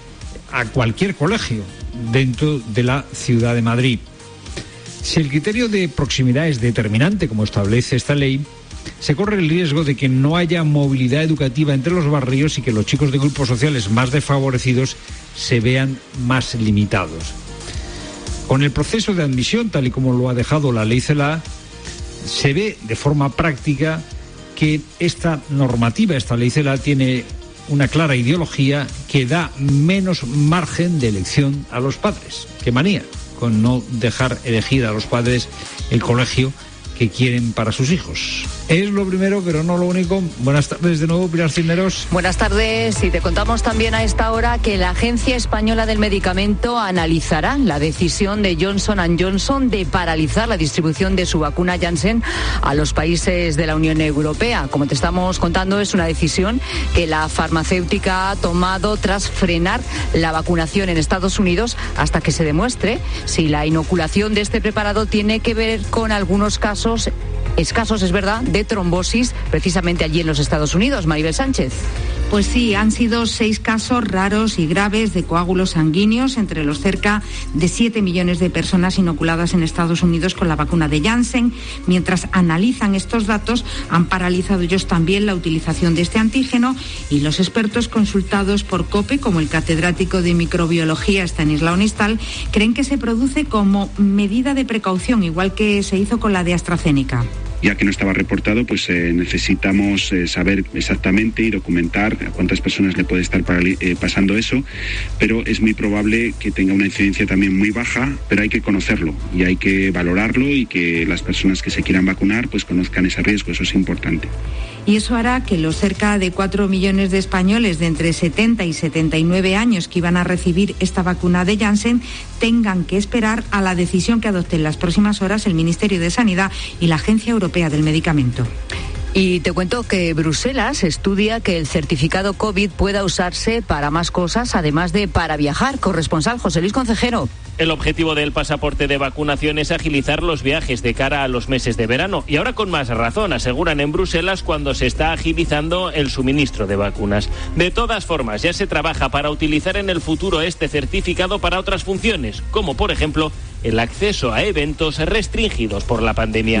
R: a cualquier colegio dentro de la ciudad de Madrid. Si el criterio de proximidad es determinante, como establece esta ley, se corre el riesgo de que no haya movilidad educativa entre los barrios y que los chicos de grupos sociales más desfavorecidos se vean más limitados. Con el proceso de admisión, tal y como lo ha dejado la ley Celaá, se ve de forma práctica que esta normativa, esta ley Celaá, tiene una clara ideología que da menos margen de elección a los padres. ¡Qué manía con no dejar elegir a los padres el colegio que quieren para sus hijos! Es lo primero, pero no lo único. Buenas tardes de nuevo, Pilar Cisneros.
T: Buenas tardes, y te contamos también a esta hora que la Agencia Española del Medicamento analizará la decisión de Johnson and Johnson de paralizar la distribución de su vacuna Janssen a los países de la Unión Europea. Como te estamos contando, es una decisión que la farmacéutica ha tomado tras frenar la vacunación en Estados Unidos hasta que se demuestre si la inoculación de este preparado tiene que ver con algunos casos escasos, es verdad, de trombosis precisamente allí en los Estados Unidos. Maribel Sánchez.
U: Pues sí, han sido seis casos raros y graves de coágulos sanguíneos entre los cerca de siete millones de personas inoculadas en Estados Unidos con la vacuna de Janssen. Mientras analizan estos datos, han paralizado ellos también la utilización de este antígeno, y los expertos consultados por COPE, como el catedrático de microbiología Stanislao Nistal, creen que se produce como medida de precaución, igual que se hizo con la de AstraZeneca.
V: Ya que no estaba reportado, pues eh, necesitamos eh, saber exactamente y documentar a cuántas personas le puede estar eh, pasando eso, pero es muy probable que tenga una incidencia también muy baja, pero hay que conocerlo y hay que valorarlo, y que las personas que se quieran vacunar pues conozcan ese riesgo, eso es importante.
U: Y eso hará que los cerca de cuatro millones de españoles de entre setenta y setenta y nueve años que iban a recibir esta vacuna de Janssen tengan que esperar a la decisión que adopte en las próximas horas el Ministerio de Sanidad y la Agencia Europea del Medicamento.
T: Y te cuento que Bruselas estudia que el certificado COVID pueda usarse para más cosas, además de para viajar. Corresponsal José Luis Concejero.
W: El objetivo del pasaporte de vacunación es agilizar los viajes de cara a los meses de verano. Y ahora con más razón, aseguran en Bruselas, cuando se está agilizando el suministro de vacunas. De todas formas, ya se trabaja para utilizar en el futuro este certificado para otras funciones, como por ejemplo el acceso a eventos restringidos por la pandemia.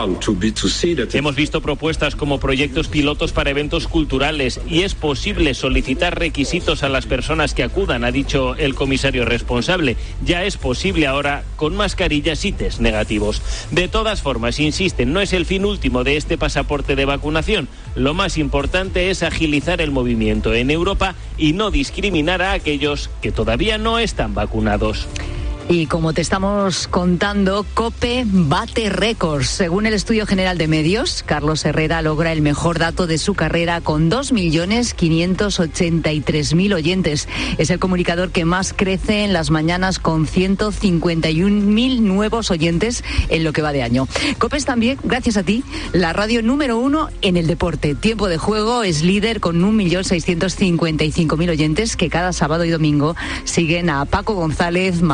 W: Hemos visto propuestas como proyectos pilotos para eventos culturales, y es posible solicitar requisitos a las personas que acudan, ha dicho el comisario responsable. Ya es posible ahora con mascarillas y test negativos. De todas formas, insisten, no es el fin último de este pasaporte de vacunación. Lo más importante es agilizar el movimiento en Europa y no discriminar a aquellos que todavía no están vacunados.
T: Y como te estamos contando, COPE bate récords. Según el Estudio General de Medios, Carlos Herrera logra el mejor dato de su carrera con dos millones quinientos ochenta y tres mil oyentes. Es el comunicador que más crece en las mañanas, con ciento cincuenta y un mil nuevos oyentes en lo que va de año. COPE es también, gracias a ti, la radio número uno en el deporte. Tiempo de Juego es líder con un millón seiscientos cincuenta y cinco mil oyentes que cada sábado y domingo siguen a Paco González, Manolo Lama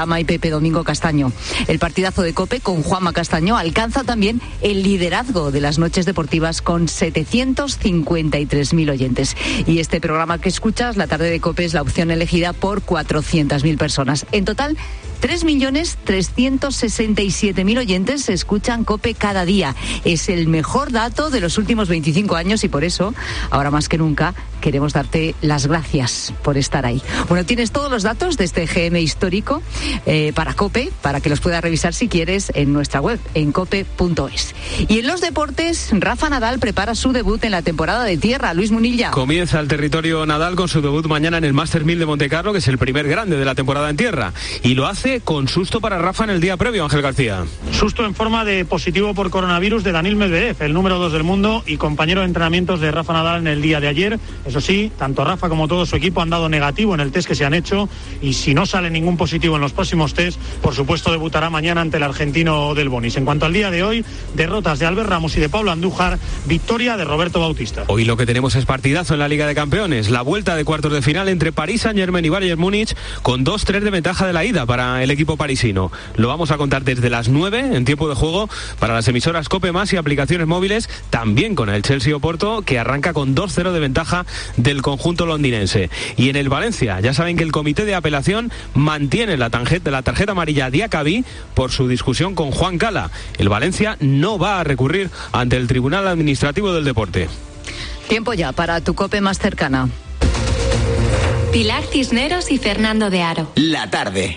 T: Lama y Pepe Domingo Castaño. El partidazo de COPE con Juanma Castaño alcanza también el liderazgo de las noches deportivas con setecientos cincuenta y tres mil oyentes. Y este programa que escuchas, La Tarde de COPE, es la opción elegida por cuatrocientas mil personas. En total, tres millones trescientos sesenta y siete mil oyentes escuchan COPE cada día. Es el mejor dato de los últimos veinticinco años y por eso, ahora más que nunca, queremos darte las gracias por estar ahí. Bueno, tienes todos los datos de este G M histórico eh, para COPE, para que los puedas revisar si quieres en nuestra web, en cope punto es. Y en los deportes, Rafa Nadal prepara su debut en la temporada de tierra. Luis Munilla.
C: Comienza el territorio Nadal con su debut mañana en el Masters mil de Montecarlo, que es el primer grande de la temporada en tierra. Y lo hace con susto para Rafa en el día previo, Ángel García.
D: Susto en forma de positivo por coronavirus de Daniil Medvedev, el número dos del mundo y compañero de entrenamientos de Rafa Nadal en el día de ayer. Eso sí, tanto Rafa como todo su equipo han dado negativo en el test que se han hecho y si no sale ningún positivo en los próximos test, por supuesto debutará mañana ante el argentino Del Bonis. En cuanto al día de hoy, derrotas de Albert Ramos y de Pablo Andújar, victoria de Roberto Bautista.
C: Hoy lo que tenemos es partidazo en la Liga de Campeones, la vuelta de cuartos de final entre París Saint-Germain y Bayern Múnich con dos tres de ventaja de la ida para el equipo parisino. Lo vamos a contar desde las nueve en tiempo de juego para las emisoras COPE Más y aplicaciones móviles, también con el Chelsea Oporto, que arranca con dos cero de ventaja del conjunto londinense. Y en el Valencia, ya saben que el comité de apelación mantiene la tarjeta, la tarjeta amarilla a Diacabí por su discusión con Juan Cala. El Valencia no va a recurrir ante el Tribunal Administrativo del Deporte.
T: Tiempo ya para tu COPE más cercana.
B: Pilar Cisneros y Fernando de Aro.
S: La tarde.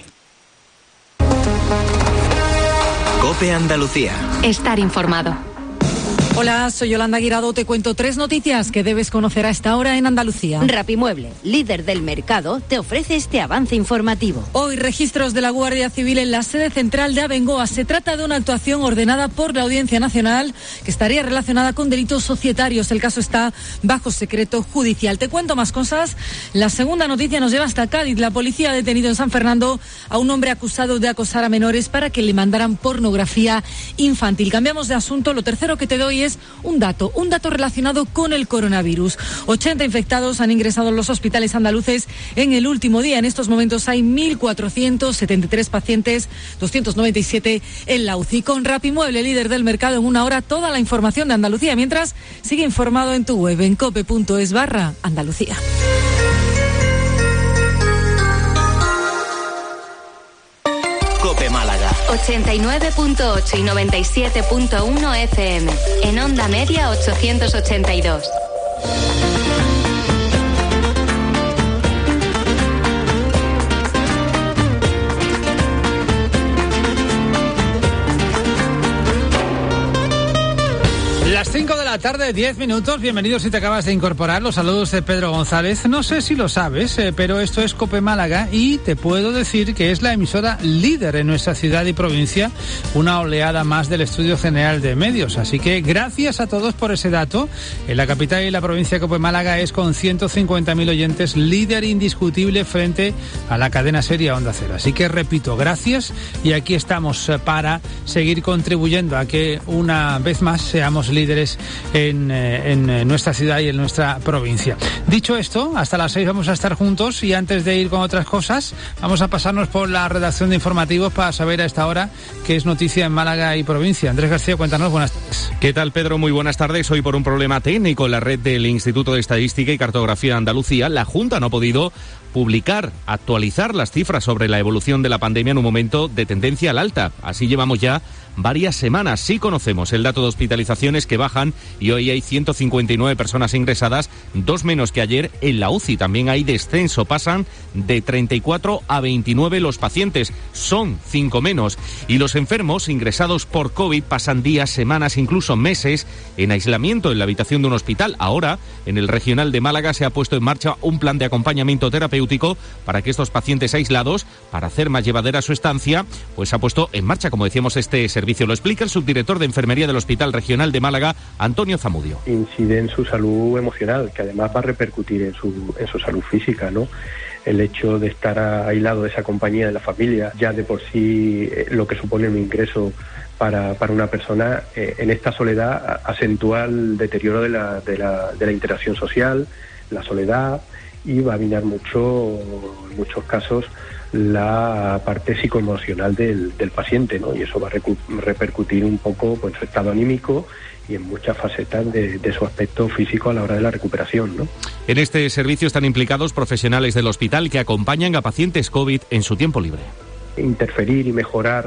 S: COPE Andalucía.
B: Estar informado.
E: Hola, soy Yolanda Guirado. Te cuento tres noticias que debes conocer a esta hora en Andalucía.
X: Rapimueble, líder del mercado, te ofrece este avance informativo.
E: Hoy, registros de la Guardia Civil en la sede central de Abengoa. Se trata de una actuación ordenada por la Audiencia Nacional que estaría relacionada con delitos societarios. El caso está bajo secreto judicial. Te cuento más cosas. La segunda noticia nos lleva hasta Cádiz. La policía ha detenido en San Fernando a un hombre acusado de acosar a menores para que le mandaran pornografía infantil. Cambiamos de asunto. Lo tercero que te doy es un dato, un dato relacionado con el coronavirus. ochenta infectados han ingresado en los hospitales andaluces en el último día. En estos momentos hay mil cuatrocientos setenta y tres pacientes, doscientos noventa y siete en la U C I. Con Rapimueble, líder del mercado, en una hora toda la información de Andalucía. Mientras, sigue informado en tu web en cope punto es barra Andalucía.
S: COPE Málaga.
B: ochenta y nueve punto ocho y noventa y siete punto uno F M. En onda media ochocientos ochenta y dos.
A: Las cinco de la tarde, diez minutos. Bienvenidos si te acabas de incorporar. Los saludos de Pedro González. No sé si lo sabes, eh, pero esto es COPE Málaga y te puedo decir que es la emisora líder en nuestra ciudad y provincia, una oleada más del Estudio General de Medios. Así que gracias a todos por ese dato. En la capital y la provincia, COPE Málaga es con ciento cincuenta mil oyentes líder indiscutible frente a la cadena seria Onda Cero. Así que repito, gracias y aquí estamos para seguir contribuyendo a que una vez más seamos líderes En, en nuestra ciudad y en nuestra provincia. Dicho esto, hasta las seis vamos a estar juntos y antes de ir con otras cosas, vamos a pasarnos por la redacción de informativos para saber a esta hora qué es noticia en Málaga y provincia. Andrés García, cuéntanos, buenas tardes.
C: ¿Qué tal, Pedro? Muy buenas tardes. Hoy, por un problema técnico en la red del Instituto de Estadística y Cartografía de Andalucía, la Junta no ha podido publicar, actualizar las cifras sobre la evolución de la pandemia en un momento de tendencia al alta. Así llevamos ya varias semanas. Sí conocemos el dato de hospitalizaciones que bajan y hoy hay ciento cincuenta y nueve personas ingresadas, dos menos que ayer en la U C I. También hay descenso, pasan de treinta y cuatro a veintinueve los pacientes, son cinco menos. Y los enfermos ingresados por COVID pasan días, semanas, incluso meses en aislamiento en la habitación de un hospital. Ahora, en el Regional de Málaga se ha puesto en marcha un plan de acompañamiento terapéutico para que estos pacientes aislados, para hacer más llevadera su estancia, pues ha puesto en marcha, como decíamos, este servicio. Lo explica el subdirector de Enfermería del Hospital Regional de Málaga, Antonio Zamudio.
Y: Incide en su salud emocional, que además va a repercutir en su, en su salud física, ¿no? El hecho de estar aislado de esa compañía de la familia, ya de por sí eh, lo que supone un ingreso para, para una persona, eh, en esta soledad acentúa el deterioro de la, de la, de la interacción social, la soledad, y va a minar mucho, en muchos casos, la parte psicoemocional del, del paciente, ¿no? Y eso va a recu- repercutir un poco pues, en su estado anímico y en muchas facetas de, de su aspecto físico a la hora de la recuperación, ¿no?
C: En este servicio están implicados profesionales del hospital que acompañan a pacientes COVID en su tiempo libre.
Y: Interferir y mejorar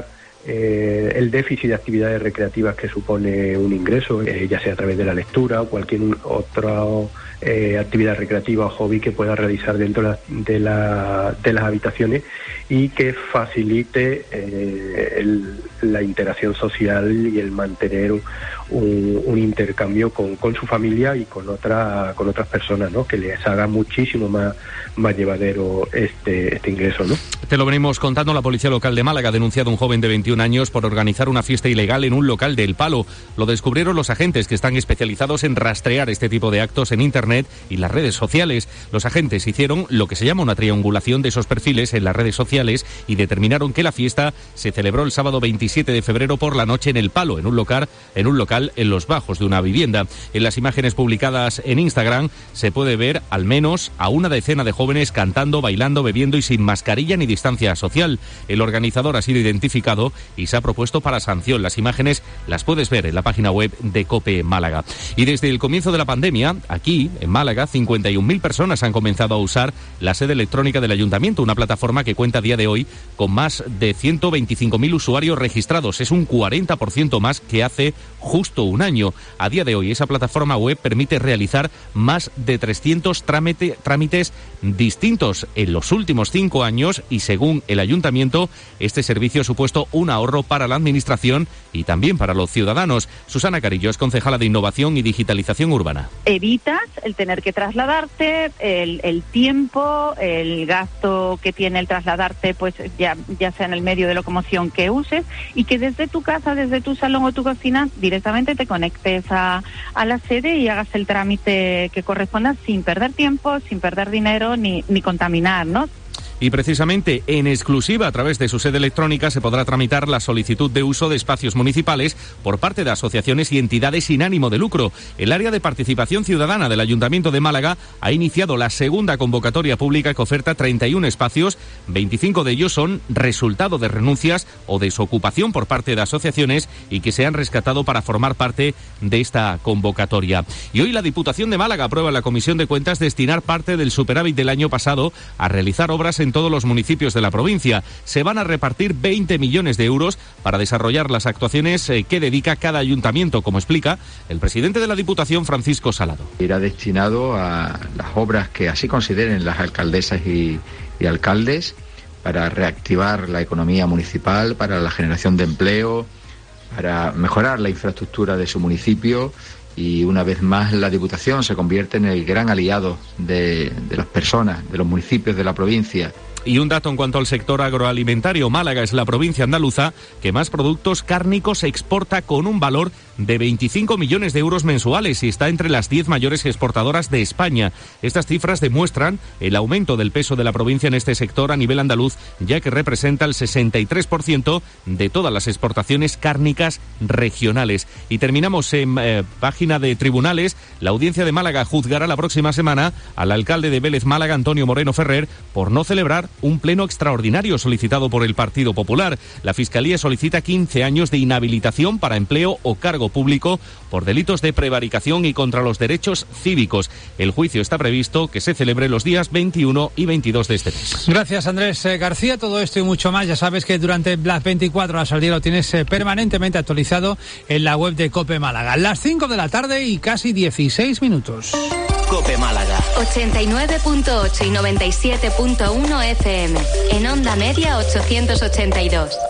Y: eh, el déficit de actividades recreativas que supone un ingreso, eh, ya sea a través de la lectura o cualquier otra eh, actividad recreativa o hobby que pueda realizar dentro de, la, de, la, de las habitaciones y que facilite eh, el, la interacción social y el mantener un, un, un intercambio con, con su familia y con otra con otras personas, ¿no? Que les haga muchísimo más, más llevadero este, este ingreso, ¿no?
C: Te lo venimos contando. La Policía Local de Málaga ha denunciado a un joven de veintiún años por organizar una fiesta ilegal en un local del Palo. Lo descubrieron los agentes, que están especializados en rastrear este tipo de actos en Internet y las redes sociales. Los agentes hicieron lo que se llama una triangulación de esos perfiles en las redes sociales y determinaron que la fiesta se celebró el sábado veintisiete de febrero por la noche en el Palo, en un local, en un local en los bajos de una vivienda. En las imágenes publicadas en Instagram se puede ver al menos a una decena de jóvenes cantando, bailando, bebiendo y sin mascarilla ni distancia social. El organizador ha sido identificado y se ha propuesto para sanción. Las imágenes las puedes ver en la página web de COPE Málaga. Y desde el comienzo de la pandemia, aquí en Málaga, cincuenta y un mil personas han comenzado a usar la sede electrónica del Ayuntamiento, una plataforma que cuenta a día de hoy con más de ciento veinticinco mil usuarios registrados. Es un cuarenta por ciento más que hace justo un año. A día de hoy, esa plataforma web permite realizar más de trescientos trámite, trámites distintos en los últimos cinco años y, según el Ayuntamiento, este servicio ha supuesto un ahorro para la Administración y también para los ciudadanos. Susana Carillo es concejala de Innovación y Digitalización Urbana.
G: Evitas el tener que trasladarte, el, el tiempo, el gasto que tiene el trasladarte, pues ya, ya sea en el medio de locomoción que uses, y que desde tu casa, desde tu salón o tu cocina, directamente te conectes a, a la sede y hagas el trámite que corresponda sin perder tiempo, sin perder dinero ni, ni contaminar, ¿no?
C: Y precisamente en exclusiva a través de su sede electrónica se podrá tramitar la solicitud de uso de espacios municipales por parte de asociaciones y entidades sin ánimo de lucro. El área de participación ciudadana del Ayuntamiento de Málaga ha iniciado la segunda convocatoria pública que oferta treinta y un espacios. veinticinco de ellos son resultado de renuncias o desocupación por parte de asociaciones y que se han rescatado para formar parte de esta convocatoria. Y hoy la Diputación de Málaga aprueba en la Comisión de Cuentas destinar parte del superávit del año pasado a realizar obras en en todos los municipios de la provincia. Se van a repartir veinte millones de euros para desarrollar las actuaciones eh, que dedica cada ayuntamiento, como explica el presidente de la Diputación, Francisco Salado.
H: Irá destinado a las obras que así consideren las alcaldesas y, y alcaldes para reactivar la economía municipal, para la generación de empleo, para mejorar la infraestructura de su municipio. Y una vez más la Diputación se convierte en el gran aliado de, de las personas, de los municipios de la provincia.
C: Y un dato en cuanto al sector agroalimentario. Málaga es la provincia andaluza que más productos cárnicos exporta, con un valor de veinticinco millones de euros mensuales, y está entre las diez mayores exportadoras de España. Estas cifras demuestran el aumento del peso de la provincia en este sector a nivel andaluz, ya que representa el sesenta y tres por ciento de todas las exportaciones cárnicas regionales. Y terminamos en eh, página de tribunales. La Audiencia de Málaga juzgará la próxima semana al alcalde de Vélez Málaga, Antonio Moreno Ferrer, por no celebrar un pleno extraordinario solicitado por el Partido Popular. La Fiscalía solicita quince años de inhabilitación para empleo o cargo público por delitos de prevaricación y contra los derechos cívicos. El juicio está previsto que se celebre los días veintiuno y veintidós de este mes.
A: Gracias, Andrés García. Todo esto y mucho más, ya sabes que durante las veinticuatro horas al día lo tienes permanentemente actualizado en la web de COPE Málaga. Las cinco de la tarde y casi dieciséis minutos.
B: COPE Málaga ochenta y nueve punto ocho y noventa y siete punto uno F M. En onda media ochocientos ochenta y dos.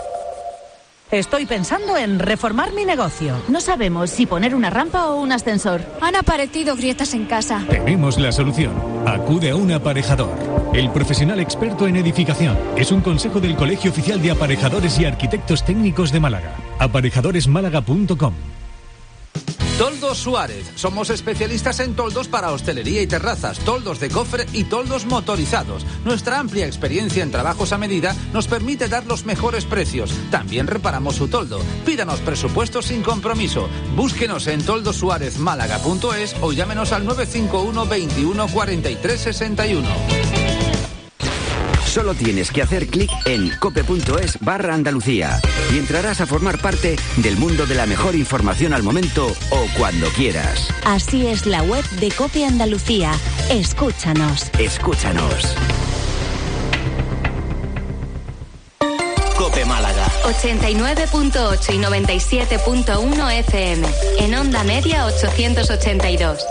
I: Estoy pensando en reformar mi negocio.
X: No sabemos si poner una rampa o un ascensor.
J: Han aparecido grietas en casa.
K: Tenemos la solución. Acude a un aparejador. El profesional experto en edificación. Es un consejo del Colegio Oficial de Aparejadores y Arquitectos Técnicos de Málaga. aparejadores málaga punto com.
Z: Toldos Suárez. Somos especialistas en toldos para hostelería y terrazas, toldos de cofre y toldos motorizados. Nuestra amplia experiencia en trabajos a medida nos permite dar los mejores precios. También reparamos su toldo. Pídanos presupuestos sin compromiso. Búsquenos en toldos suárez málaga punto es o llámenos al nueve cinco uno veintiuno cuarenta y tres sesenta y uno.
F: Solo tienes que hacer clic en cope.es barra Andalucía y entrarás a formar parte del mundo de la mejor información al momento o cuando quieras.
X: Así es la web de Cope Andalucía. Escúchanos.
F: Escúchanos.
S: Cope Málaga.
B: ochenta y nueve punto ocho y noventa y siete punto uno F M. En onda media ochocientos ochenta y dos.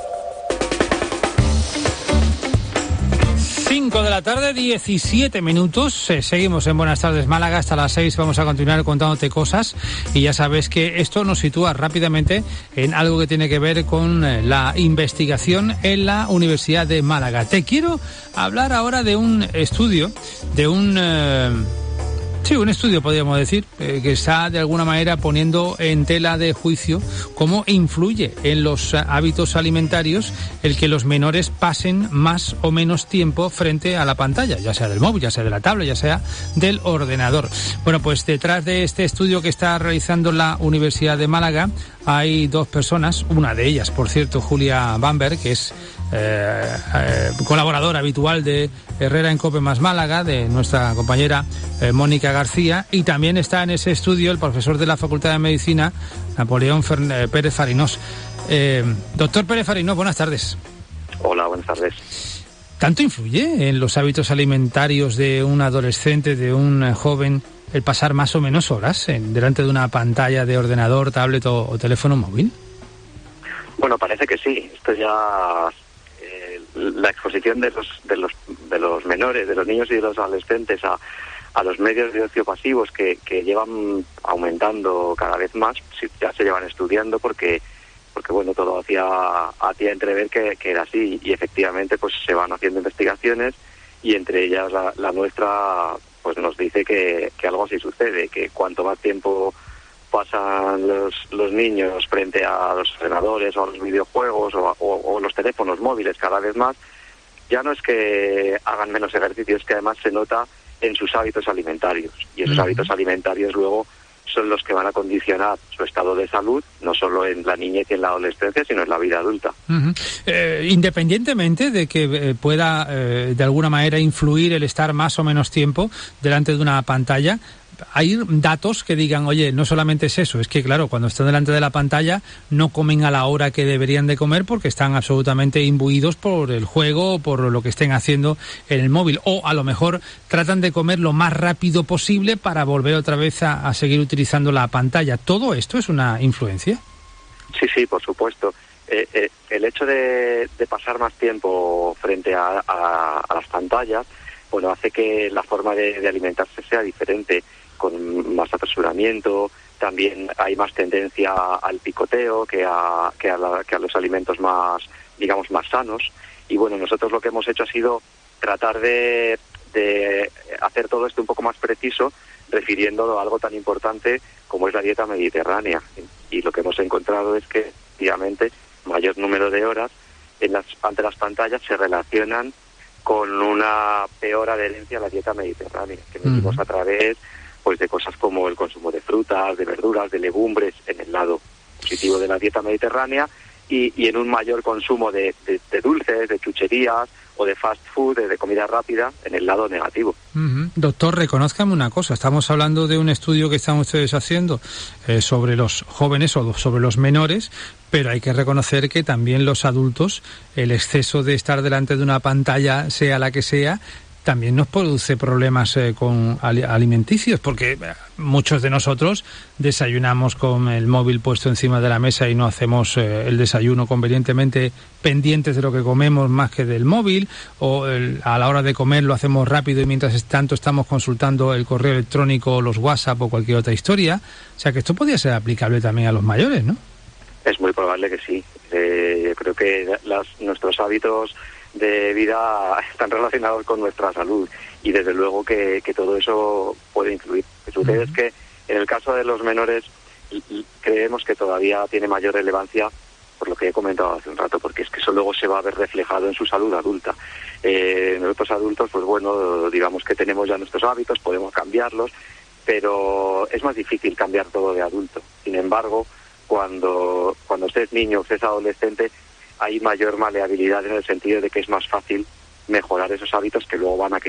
A: cinco de la tarde, diecisiete minutos. Eh, seguimos en Buenas Tardes Málaga. Hasta las seis vamos a continuar contándote cosas. Y ya sabes que esto nos sitúa rápidamente en algo que tiene que ver con eh, la investigación en la Universidad de Málaga. Te quiero hablar ahora de un estudio, de un... Eh, Sí, un estudio, podríamos decir, eh, que está de alguna manera poniendo en tela de juicio cómo influye en los uh, hábitos alimentarios el que los menores pasen más o menos tiempo frente a la pantalla, ya sea del móvil, ya sea de la tablet, ya sea del ordenador. Bueno, pues detrás de este estudio que está realizando la Universidad de Málaga hay dos personas, una de ellas, por cierto, Julia Bamberg, que es Eh, eh, colaboradora habitual de Herrera en Cope más Málaga, de nuestra compañera eh, Mónica García, y también está en ese estudio el profesor de la Facultad de Medicina, Napoleón Fern- eh, Pérez Farinós. Eh, doctor Pérez Farinós, buenas tardes.
L: Hola, buenas tardes.
A: ¿Tanto influye en los hábitos alimentarios de un adolescente, de un eh, joven, el pasar más o menos horas en, delante de una pantalla de ordenador, tablet o, o teléfono móvil?
L: Bueno, parece que sí. Esto ya... la exposición de los de los de los menores, de los niños y de los adolescentes a, a los medios de ocio pasivos que, que llevan aumentando cada vez más, ya se llevan estudiando porque porque bueno, todo hacía hacía entrever que, que era así, y efectivamente pues se van haciendo investigaciones, y entre ellas la, la nuestra pues nos dice que, que algo así sucede, que cuanto más tiempo pasan los, los niños frente a los ordenadores o a los videojuegos o, o, o los teléfonos móviles cada vez más, ya no es que hagan menos ejercicio, es que además se nota en sus hábitos alimentarios, y esos uh-huh. hábitos alimentarios luego son los que van a condicionar su estado de salud, no solo en la niñez y en la adolescencia, sino en la vida adulta.
A: Uh-huh. Eh, independientemente de que eh, pueda eh, de alguna manera influir el estar más o menos tiempo delante de una pantalla, hay datos que digan, oye, no solamente es eso, es que claro, cuando están delante de la pantalla no comen a la hora que deberían de comer porque están absolutamente imbuidos por el juego o por lo que estén haciendo en el móvil, o a lo mejor tratan de comer lo más rápido posible para volver otra vez a, a seguir utilizando la pantalla. ¿Todo esto es una influencia?
L: Sí, sí, por supuesto. Eh, eh, el hecho de, de pasar más tiempo frente a, a, a las pantallas, bueno, hace que la forma de, de alimentarse sea diferente, con más apresuramiento. También hay más tendencia al picoteo que a, que a, la, que a los alimentos más, digamos, más sanos. Y bueno, nosotros lo que hemos hecho ha sido tratar de, de hacer todo esto un poco más preciso, refiriéndolo a algo tan importante como es la dieta mediterránea. Y lo que hemos encontrado es que, efectivamente, mayor número de horas en las, ante las pantallas se relacionan con una peor adherencia a la dieta mediterránea, que medimos uh-huh. a través pues de cosas como el consumo de frutas, de verduras, de legumbres en el lado positivo de la dieta mediterránea, y, y en un mayor consumo de, de, de dulces, de chucherías o de fast food, de, de comida rápida, en el lado negativo.
A: Uh-huh. Doctor, reconózcame una cosa, estamos hablando de un estudio que están ustedes haciendo eh, sobre los jóvenes o sobre los menores, pero hay que reconocer que también los adultos, el exceso de estar delante de una pantalla, sea la que sea, también nos produce problemas eh, con alimenticios, porque muchos de nosotros desayunamos con el móvil puesto encima de la mesa y no hacemos eh, el desayuno convenientemente pendientes de lo que comemos más que del móvil, o el, a la hora de comer lo hacemos rápido y mientras tanto estamos consultando el correo electrónico, los WhatsApp o cualquier otra historia. O sea que esto podría ser aplicable también a los mayores, ¿no?
L: Es muy probable que sí. Eh, yo creo que las, nuestros hábitos de vida están relacionados con nuestra salud, y desde luego que, que todo eso puede influir. Lo que sucede es que en el caso de los menores creemos que todavía tiene mayor relevancia, por lo que he comentado hace un rato, porque es que eso luego se va a ver reflejado en su salud adulta. Eh, nosotros adultos, pues bueno, digamos que tenemos ya nuestros hábitos, podemos cambiarlos, pero es más difícil cambiar todo de adulto. Sin embargo, cuando, cuando usted es niño, usted es adolescente, hay mayor maleabilidad en el sentido de que es más fácil mejorar esos hábitos que luego van a quedar.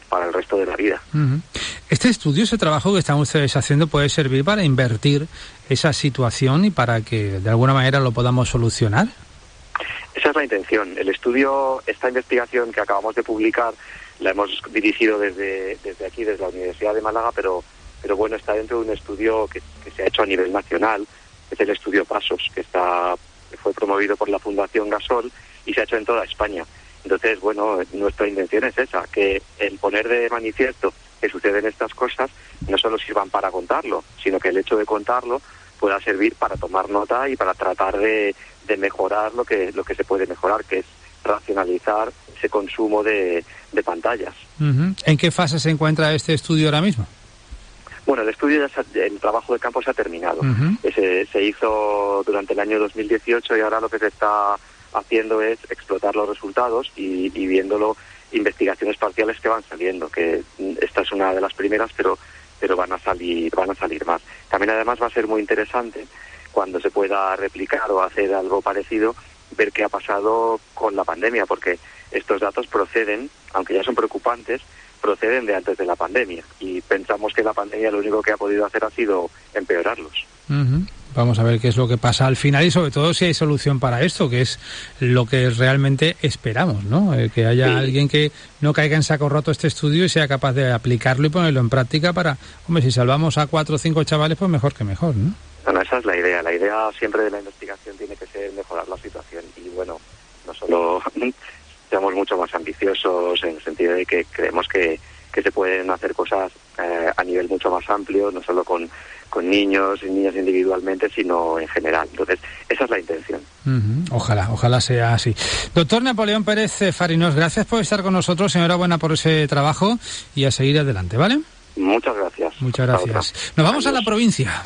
L: para el resto de la vida.
A: Uh-huh. Este estudio, ese trabajo que están ustedes haciendo puede servir para invertir esa situación y para que de alguna manera lo podamos solucionar.
L: Esa es la intención. El estudio, esta investigación que acabamos de publicar, la hemos dirigido desde, desde aquí, desde la Universidad de Málaga, pero, pero bueno, está dentro de un estudio que, que se ha hecho a nivel nacional, es el estudio PASOS, que está que fue promovido por la Fundación Gasol y se ha hecho en toda España. Entonces, bueno, nuestra intención es esa, que el poner de manifiesto que suceden estas cosas no solo sirvan para contarlo, sino que el hecho de contarlo pueda servir para tomar nota y para tratar de, de mejorar lo que lo que se puede mejorar, que es racionalizar ese consumo de, de pantallas.
A: Uh-huh. ¿En qué fase se encuentra este estudio ahora mismo?
L: Bueno, el estudio, ya se, el trabajo de campo se ha terminado.
A: Uh-huh.
L: Ese, se hizo durante el año dos mil dieciocho y ahora lo que se está haciendo es explotar los resultados y, y viéndolo, investigaciones parciales que van saliendo, que esta es una de las primeras, pero pero van a salir van a salir más. También además va a ser muy interesante cuando se pueda replicar o hacer algo parecido, ver qué ha pasado con la pandemia, porque estos datos proceden, aunque ya son preocupantes, proceden de antes de la pandemia y pensamos que la pandemia lo único que ha podido hacer ha sido empeorarlos.
A: Uh-huh. Vamos a ver qué es lo que pasa al final y sobre todo si hay solución para esto, que es lo que realmente esperamos, ¿no? Eh, que haya sí. alguien que no caiga en saco roto este estudio y sea capaz de aplicarlo y ponerlo en práctica para, hombre, si salvamos a cuatro o cinco chavales, pues mejor que mejor, ¿no?
L: Bueno, esa es la idea. La idea siempre de la investigación tiene que ser mejorar la situación y, bueno, no solo seamos mucho más ambiciosos en el sentido de que creemos que, que se pueden hacer cosas eh, a nivel mucho más amplio, no solo con con niños y niñas individualmente, sino en general. Entonces, esa es la intención.
A: Uh-huh. Ojalá, ojalá sea así. Doctor Napoleón Pérez Farinos, gracias por estar con nosotros, enhorabuena por ese trabajo y a seguir adelante, ¿vale?
L: Muchas gracias.
A: Muchas gracias. Nos vamos Adiós. a la provincia.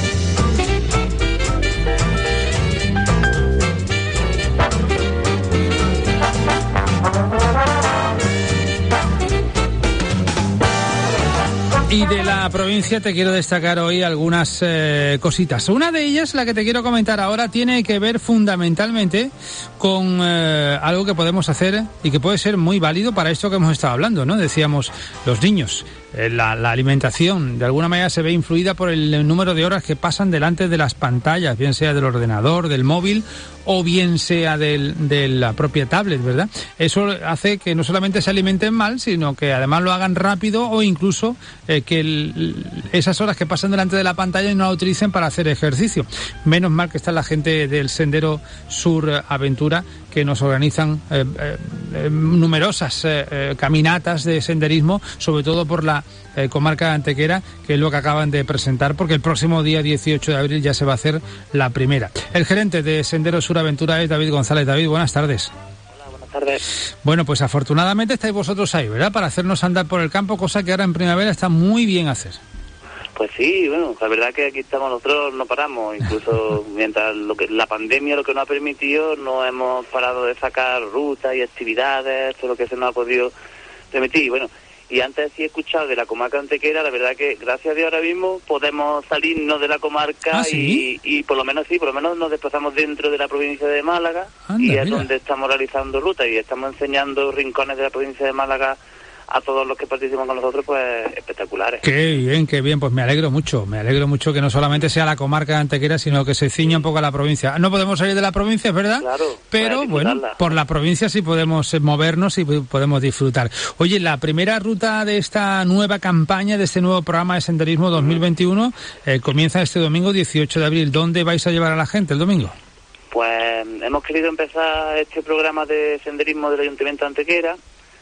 A: Y de la provincia te quiero destacar hoy algunas eh, cositas. Una de ellas, la que te quiero comentar ahora, tiene que ver fundamentalmente con eh, algo que podemos hacer y que puede ser muy válido para esto que hemos estado hablando, ¿no? Decíamos, los niños, eh, la, la alimentación de alguna manera se ve influida por el número de horas que pasan delante de las pantallas, bien sea del ordenador, del móvil o bien sea del, de la propia tablet, ¿verdad? Eso hace que no solamente se alimenten mal, sino que además lo hagan rápido o incluso eh, que el, esas horas que pasan delante de la pantalla no la utilicen para hacer ejercicio. Menos mal que está la gente del Sendero Sur Aventura, que nos organizan eh, eh, numerosas eh, eh, caminatas de senderismo, sobre todo por la eh, comarca de Antequera, que es lo que acaban de presentar, porque el próximo día dieciocho de abril ya se va a hacer la primera. El gerente de Sendero Sur Aventura es David González. David, buenas tardes.
M: Hola, buenas tardes.
A: Bueno, pues afortunadamente estáis vosotros ahí, ¿verdad? Para hacernos andar por el campo, cosa que ahora en primavera está muy bien hacer.
M: Pues sí, bueno, la verdad que aquí estamos nosotros, no paramos, incluso mientras lo que la pandemia lo que nos ha permitido, no hemos parado de sacar rutas y actividades, todo lo que se nos ha podido permitir. Bueno, y antes sí he escuchado de la comarca Antequera, la verdad que gracias a Dios ahora mismo podemos salirnos de la comarca. ¿Ah, sí? y, y por lo menos sí, por lo menos nos desplazamos dentro de la provincia de Málaga. Anda, y es mira. donde estamos realizando rutas y estamos enseñando rincones de la provincia de Málaga a todos los que participan con nosotros, pues espectaculares. Qué
A: bien, qué bien, pues me alegro mucho, me alegro mucho que no solamente sea la comarca de Antequera, sino que se ciña un poco a la provincia. No podemos salir de la provincia, es verdad,
M: claro,
A: pero bueno, por la provincia sí podemos movernos y podemos disfrutar. Oye, la primera ruta de esta nueva campaña, de este nuevo programa de senderismo dos mil veintiuno, eh, comienza este domingo dieciocho de abril. ¿Dónde vais a llevar a la gente el domingo?
M: Pues hemos querido empezar este programa de senderismo del Ayuntamiento de Antequera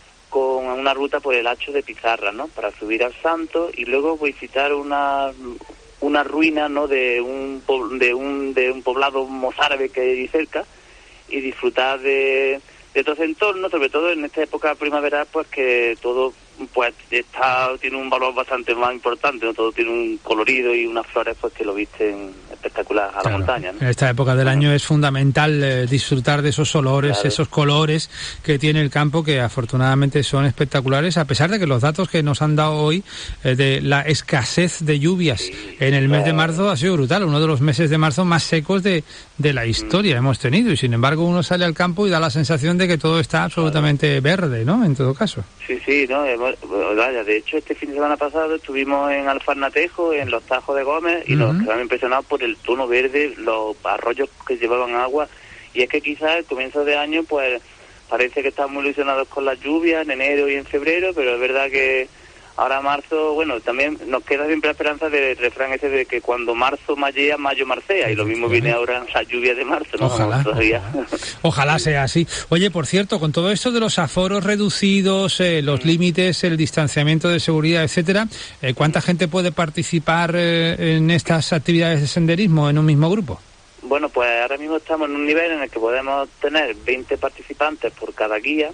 M: con una ruta por el Hacho de Pizarra, ¿no? Para subir al Santo y luego visitar una una ruina, ¿no? De un de un de un poblado mozárabe que hay cerca y disfrutar de de todo ese entorno, sobre todo en esta época primaveral, pues que todo pues está tiene un valor bastante más importante, ¿no? Todo tiene un colorido y unas flores pues que lo visten espectacular a la
A: claro,
M: montaña, ¿no?
A: En esta época del año es fundamental eh, disfrutar de esos olores, claro. esos colores que tiene el campo, que afortunadamente son espectaculares, a pesar de que los datos que nos han dado hoy eh, de la escasez de lluvias sí, en el mes de marzo ha sido brutal, uno de los meses de marzo más secos de, de la historia mm. hemos tenido, y sin embargo uno sale al campo y da la sensación de que todo está absolutamente claro. verde, ¿no? En todo caso.
M: Sí, sí, ¿no? Hemos vaya, de hecho este fin de semana pasado estuvimos en Alfarnatejo, en los Tajos de Gómez, y uh-huh. nos quedamos impresionados por el tono verde, los arroyos que llevaban agua, y es que quizás el comienzo de año pues parece que estamos muy ilusionados con las lluvias en enero y en febrero, pero es verdad que ahora marzo, bueno, también nos queda siempre la esperanza del refrán ese de que cuando marzo mallea, mayo marcea, y lo mismo viene ahora la lluvia de marzo, ¿no?
A: Ojalá,
M: todavía.
A: ojalá. Ojalá sea así. Oye, por cierto, con todo esto de los aforos reducidos, eh, los mm. límites, el distanciamiento de seguridad, etcétera, eh, ¿cuánta gente puede participar eh, en estas actividades de senderismo en un mismo grupo?
M: Bueno, pues ahora mismo estamos en un nivel en el que podemos tener veinte participantes por cada guía.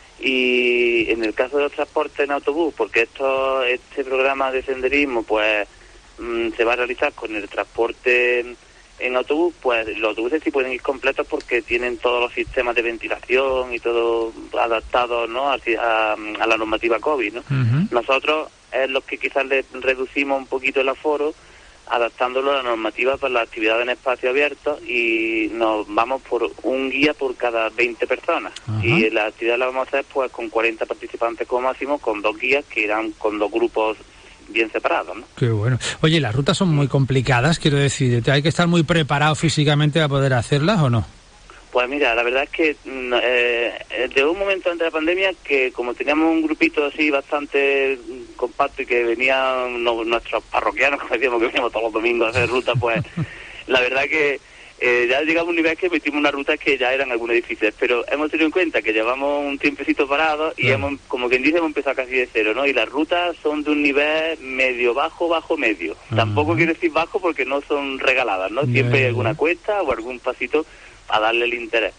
M: Y en el caso de los transportes en autobús, porque esto este programa de senderismo pues mmm, se va a realizar con el transporte en autobús, pues los autobuses sí pueden ir completos porque tienen todos los sistemas de ventilación y todo adaptado, ¿no?, a, a, a la normativa COVID, ¿no? Uh-huh. Nosotros es los que quizás le reducimos un poquito el aforo, adaptándolo a la normativa para la actividad en espacio abierto, y nos vamos por un guía por cada veinte personas. Ajá. Y la actividad la vamos a hacer pues con cuarenta participantes como máximo, con dos guías que irán con dos grupos bien separados, ¿no?
A: Qué bueno. Oye, ¿las rutas son muy complicadas? Quiero decir, ¿hay que estar muy preparado físicamente para poder hacerlas o no?
M: Pues mira, la verdad es que eh, de un momento antes de la pandemia que como teníamos un grupito así bastante compacto y que venían no, nuestros parroquianos, como decíamos, que veníamos todos los domingos a hacer ruta, pues la verdad que eh, ya llegamos a un nivel que metimos unas rutas que ya eran algunas difíciles, pero hemos tenido en cuenta que llevamos un tiempecito parado y hemos, como quien dice, hemos empezado casi de cero, ¿no? Y las rutas son de un nivel medio bajo, bajo medio. Uh-huh. Tampoco quiero decir bajo porque no son regaladas, ¿no? Siempre uh-huh. hay alguna cuesta o algún pasito a darle el interés.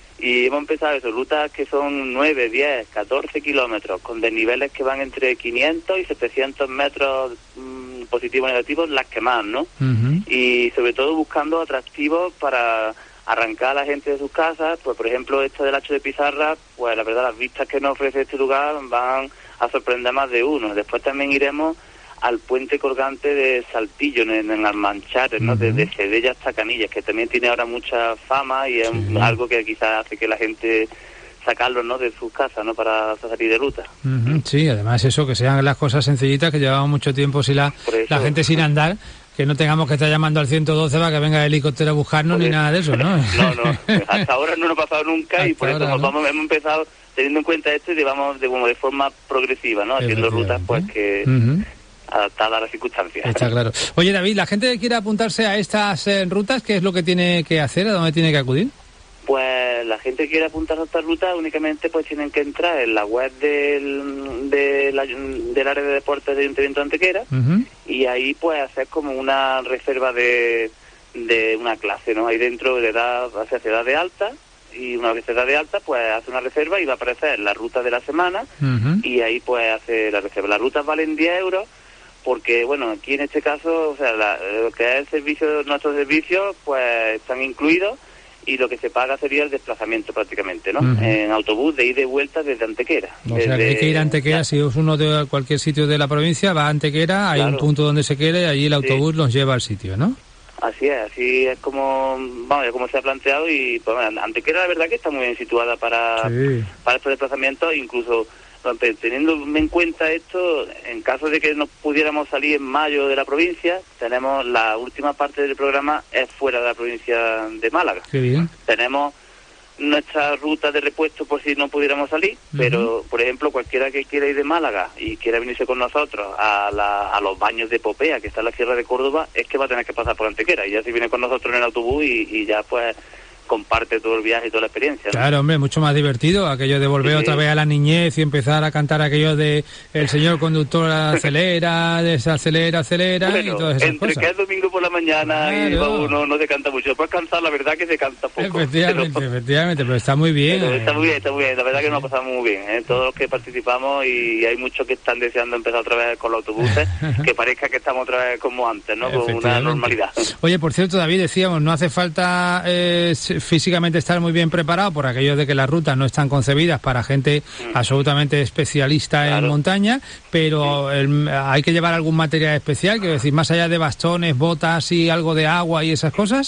M: Y hemos empezado eso, rutas que son nueve, diez, catorce kilómetros, con desniveles que van entre quinientos y setecientos metros mmm, positivos y negativos, las que más, ¿no? Uh-huh. Y sobre todo buscando atractivos para arrancar a la gente de sus casas. Pues por ejemplo, esta del Hacho de Pizarra, pues la verdad las vistas que nos ofrece este lugar van a sorprender más de uno. Después también iremos al puente colgante de Saltillo, en, en Almanchares, ¿no? Uh-huh. Desde Cedella hasta Canillas, que también tiene ahora mucha fama y es sí. algo que quizás hace que la gente sacarlo, ¿no?, de sus casas, ¿no?, para salir de ruta.
A: Uh-huh. Sí, además eso, que sean las cosas sencillitas, que llevamos mucho tiempo si la, la gente sin andar, que no tengamos que estar llamando al ciento doce para que venga el helicóptero a buscarnos ni nada de eso, ¿no?
M: No, no, hasta ahora no nos ha pasado nunca hasta y por eso nos vamos, hemos empezado teniendo en cuenta esto y vamos de, como de forma progresiva, ¿no?, haciendo rutas pues que... Uh-huh. adaptada a las circunstancias.
A: Está claro. Oye, David, la gente que quiera apuntarse a estas eh, rutas, ¿qué es lo que tiene que hacer? ¿A dónde tiene que acudir?
M: Pues la gente que quiera apuntarse a estas rutas únicamente pues tienen que entrar en la web del, de la, del área de deportes del Ayuntamiento de Antequera uh-huh. y ahí pues hacer como una reserva de, de una clase, ¿no? Ahí dentro le da, se da de alta, y una vez se da de alta pues hace una reserva y va a aparecer la ruta de la semana uh-huh. y ahí pues hace la reserva. Las rutas valen diez euros, porque, bueno, aquí en este caso, o sea, la, lo que es el servicio, nuestros servicios, pues están incluidos, y lo que se paga sería el desplazamiento prácticamente, ¿no? Uh-huh. En autobús de ida y vuelta desde Antequera.
A: O
M: desde...
A: sea, que hay que ir a Antequera, si es uno de cualquier sitio de la provincia, va a Antequera, hay claro. un punto donde se quede y allí el autobús sí. los lleva al sitio, ¿no?
M: Así es, así es como, vamos, como se ha planteado, y pues bueno, Antequera la verdad que está muy bien situada para, sí. para estos desplazamientos, incluso teniendo en cuenta esto, en caso de que no pudiéramos salir en mayo de la provincia, tenemos la última parte del programa es fuera de la provincia de Málaga.
A: Qué bien.
M: Tenemos nuestra ruta de repuesto por si no pudiéramos salir, uh-huh. pero por ejemplo cualquiera que quiera ir de Málaga y quiera venirse con nosotros a, la, a los baños de Popea, que está en la Sierra de Córdoba, es que va a tener que pasar por Antequera, y ya si viene con nosotros en el autobús y, y ya pues comparte todo el viaje y toda la experiencia, ¿no?
A: Claro, hombre, mucho más divertido, aquello de volver sí. otra vez a la niñez y empezar a cantar aquello de el señor conductor acelera, desacelera, acelera, bueno, y todas esas
M: entre
A: cosas.
M: Que es domingo por la mañana claro. y va uno, no se canta mucho. Después cantar, la verdad que se canta poco.
A: Efectivamente, pero, efectivamente, pero está muy bien.
M: Pero está muy bien, está muy bien. La verdad que nos pasamos muy bien, ¿eh? Todos los que participamos, y hay muchos que están deseando empezar otra vez con los autobuses, que parezca que estamos otra vez como antes, ¿no? Con una normalidad.
A: Oye, por cierto, David, decíamos, no hace falta eh, físicamente estar muy bien preparado, por aquello de que las rutas no están concebidas para gente mm. absolutamente especialista claro. en montaña, pero sí. el, hay que llevar algún material especial, quiero decir, más allá de bastones, botas y algo de agua y esas cosas.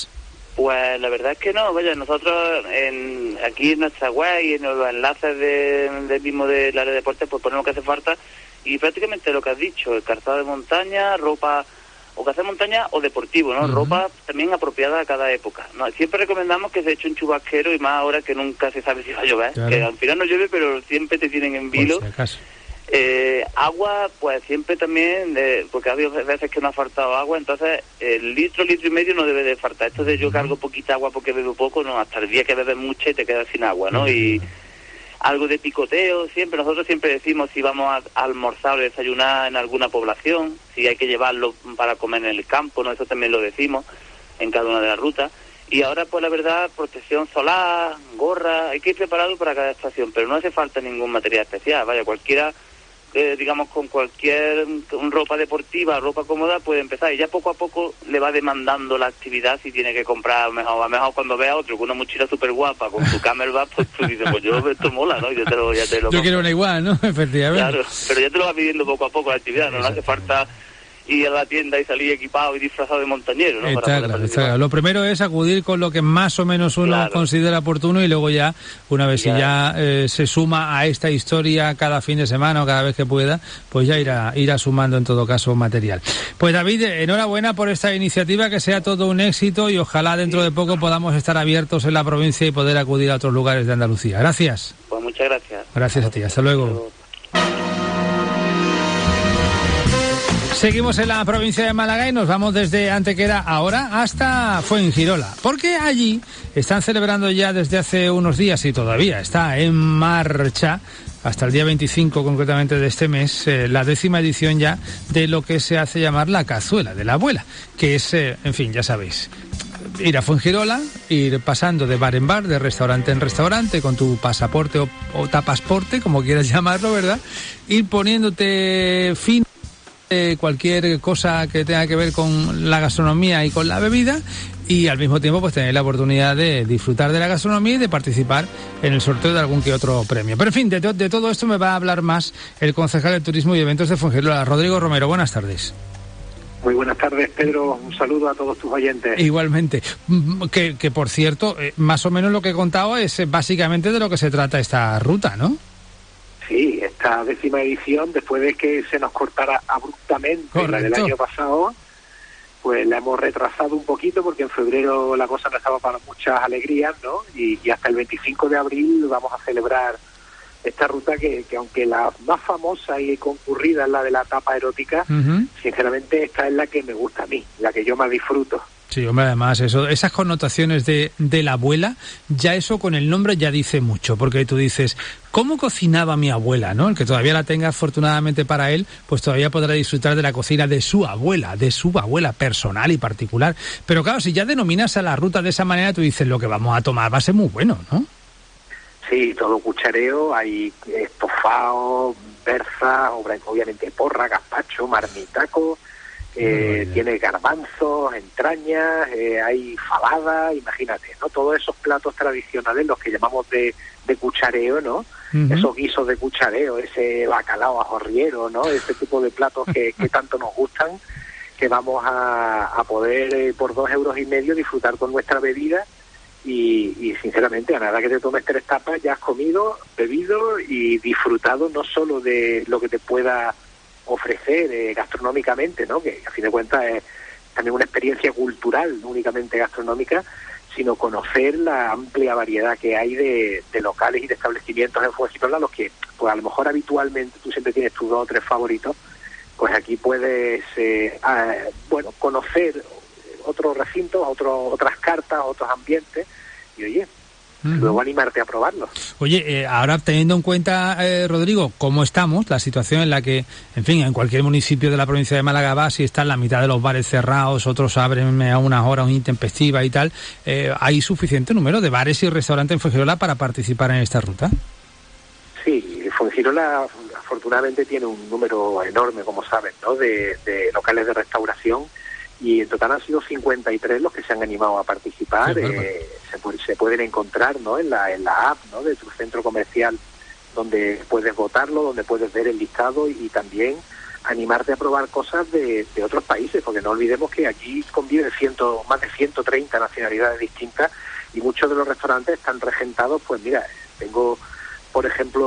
M: Pues la verdad es que no, vaya, nosotros en, aquí en nuestra web y en los enlaces de, del mismo del área de deportes, pues ponemos lo que hace falta y prácticamente lo que has dicho, el calzado de montaña, ropa o calzado de montaña o deportivo, ¿no? Uh-huh. Ropa también apropiada a cada época, ¿no? Siempre recomendamos que se eche un chubasquero y más ahora que nunca se sabe si va a llover, claro. Que al final no llueve, pero siempre te tienen en vilo. Por si Eh, agua, pues siempre también, de, porque ha habido veces que no ha faltado agua, entonces el litro, litro y medio no debe de faltar. Esto de yo cargo poquita agua porque bebo poco, no, hasta el día que bebes mucha y te quedas sin agua, ¿no? Y algo de picoteo, siempre, nosotros siempre decimos si vamos a, a almorzar o desayunar en alguna población, si hay que llevarlo para comer en el campo, ¿no? Eso también lo decimos en cada una de las rutas. Y ahora, pues la verdad, protección solar, gorra, hay que ir preparado para cada estación, pero no hace falta ningún material especial, vaya, cualquiera... Eh, digamos con cualquier un ropa deportiva, ropa cómoda puede empezar y ya poco a poco le va demandando la actividad si tiene que comprar mejor, a mejor cuando vea otro con una mochila súper guapa con su Camelback, pues tú dices, pues yo esto mola, ¿no? Yo te lo, ya te lo
A: yo quiero una igual, ¿no? Efectivamente.
M: Claro, pero ya te lo va pidiendo poco a poco la actividad, no, no hace falta ir a la tienda y salir equipado y disfrazado de montañero, ¿no?
A: Está
M: Para
A: claro, está claro. Lo primero es acudir con lo que más o menos uno claro. considera oportuno y luego ya, una vez claro. si ya eh, se suma a esta historia cada fin de semana o cada vez que pueda, pues ya irá, irá sumando en todo caso material. Pues David, enhorabuena por esta iniciativa, que sea todo un éxito y ojalá dentro sí. de poco podamos estar abiertos en la provincia y poder acudir a otros lugares de Andalucía. Gracias.
M: Pues muchas gracias.
A: Gracias a ti, hasta luego. Seguimos en la provincia de Málaga y nos vamos desde Antequera ahora hasta Fuengirola, porque allí están celebrando ya desde hace unos días y todavía está en marcha, hasta el día veinticinco concretamente de este mes, eh, la décima edición ya de lo que se hace llamar la cazuela de la abuela, que es, eh, en fin, ya sabéis, ir a Fuengirola, ir pasando de bar en bar, de restaurante en restaurante, con tu pasaporte o, o tapasporte, como quieras llamarlo, ¿verdad? Ir poniéndote fin Eh, cualquier cosa que tenga que ver con la gastronomía y con la bebida y al mismo tiempo pues tener la oportunidad de disfrutar de la gastronomía y de participar en el sorteo de algún que otro premio. Pero en fin, de, to- de todo esto me va a hablar más el concejal de Turismo y Eventos de Fuengirola, Rodrigo Romero. Buenas tardes.
N: Muy buenas tardes, Pedro. Un saludo a todos tus oyentes.
A: Igualmente. Que, que por cierto, eh, más o menos lo que he contado es eh, básicamente de lo que se trata esta ruta, ¿no?
N: Sí, esta décima edición, después de que se nos cortara abruptamente Correcto. La del año pasado, pues la hemos retrasado un poquito porque en febrero la cosa no estaba para muchas alegrías, ¿no? Y, y hasta el veinticinco de abril vamos a celebrar esta ruta que, que aunque la más famosa y concurrida es la de la tapa erótica, uh-huh. sinceramente esta es la que me gusta a mí, la que yo más disfruto.
A: Sí, hombre, además eso, esas connotaciones de, de la abuela, ya eso con el nombre ya dice mucho, porque tú dices, ¿cómo cocinaba mi abuela? ¿No? El que todavía la tenga afortunadamente para él, pues todavía podrá disfrutar de la cocina de su abuela, de su abuela personal y particular. Pero claro, si ya denominas a la ruta de esa manera, tú dices, lo que vamos a tomar va a ser muy bueno, ¿no?
N: Sí, todo cuchareo, hay estofado, berza, obviamente porra, gazpacho, marmitaco. Eh, tiene garbanzos, entrañas, eh, hay falada, imagínate, ¿no? Todos esos platos tradicionales, los que llamamos de, de cuchareo, ¿no? Uh-huh. Esos guisos de cuchareo, ese bacalao ajorriero, ¿no? Ese tipo de platos que, que tanto nos gustan, que vamos a, a poder eh, por dos euros y medio disfrutar con nuestra bebida y, y sinceramente a nada que te tomes tres tapas ya has comido, bebido y disfrutado no solo de lo que te pueda ofrecer eh, gastronómicamente, ¿no? Que a fin de cuentas es también una experiencia cultural, no únicamente gastronómica, sino conocer la amplia variedad que hay de, de locales y de establecimientos en Fuengirola, los que, pues a lo mejor habitualmente tú siempre tienes tus dos o tres favoritos, pues aquí puedes, eh, a, bueno, conocer otros recintos, otros, otras cartas, otros ambientes, y oye, Uh-huh. luego animarte a probarlo.
A: Oye, eh, ahora teniendo en cuenta, eh, Rodrigo, cómo estamos, la situación en la que, en fin, en cualquier municipio de la provincia de Málaga vas y están la mitad de los bares cerrados, otros abren a unas horas intempestivas y tal, eh, ¿hay suficiente número de bares y restaurantes en Fuengirola para participar en esta ruta?
N: Sí, Fuengirola afortunadamente tiene un número enorme, como saben, ¿no? de, de locales de restauración, y en total han sido cincuenta y tres los que se han animado a participar. Sí, eh, se, se pueden encontrar, ¿no? en la en la app, ¿no? de tu centro comercial, donde puedes votarlo, donde puedes ver el listado, y, y también animarte a probar cosas de, de otros países, porque no olvidemos que aquí conviven ciento, más de ciento treinta nacionalidades distintas y muchos de los restaurantes están regentados, pues mira, tengo por ejemplo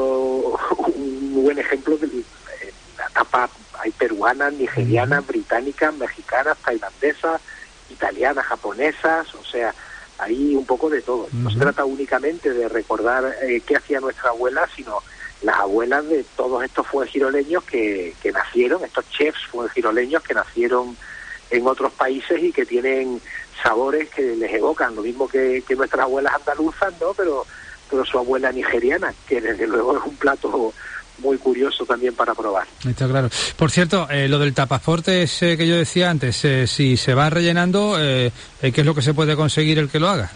N: un buen ejemplo de la tapa, hay peruanas, nigerianas, británicas, mexicanas, tailandesas, italianas, japonesas, o sea, hay un poco de todo. No se trata únicamente de recordar eh, qué hacía nuestra abuela, sino las abuelas de todos estos fuengiroleños que, que nacieron, estos chefs fuengiroleños que nacieron en otros países y que tienen sabores que les evocan, lo mismo que, que nuestras abuelas andaluzas, ¿no? Pero, pero su abuela nigeriana, que desde luego es un plato muy curioso también para probar.
A: Está claro. Por cierto, eh, lo del tapaporte ese que yo decía antes, eh, si se va rellenando, eh, ¿qué es lo que se puede conseguir el que lo haga?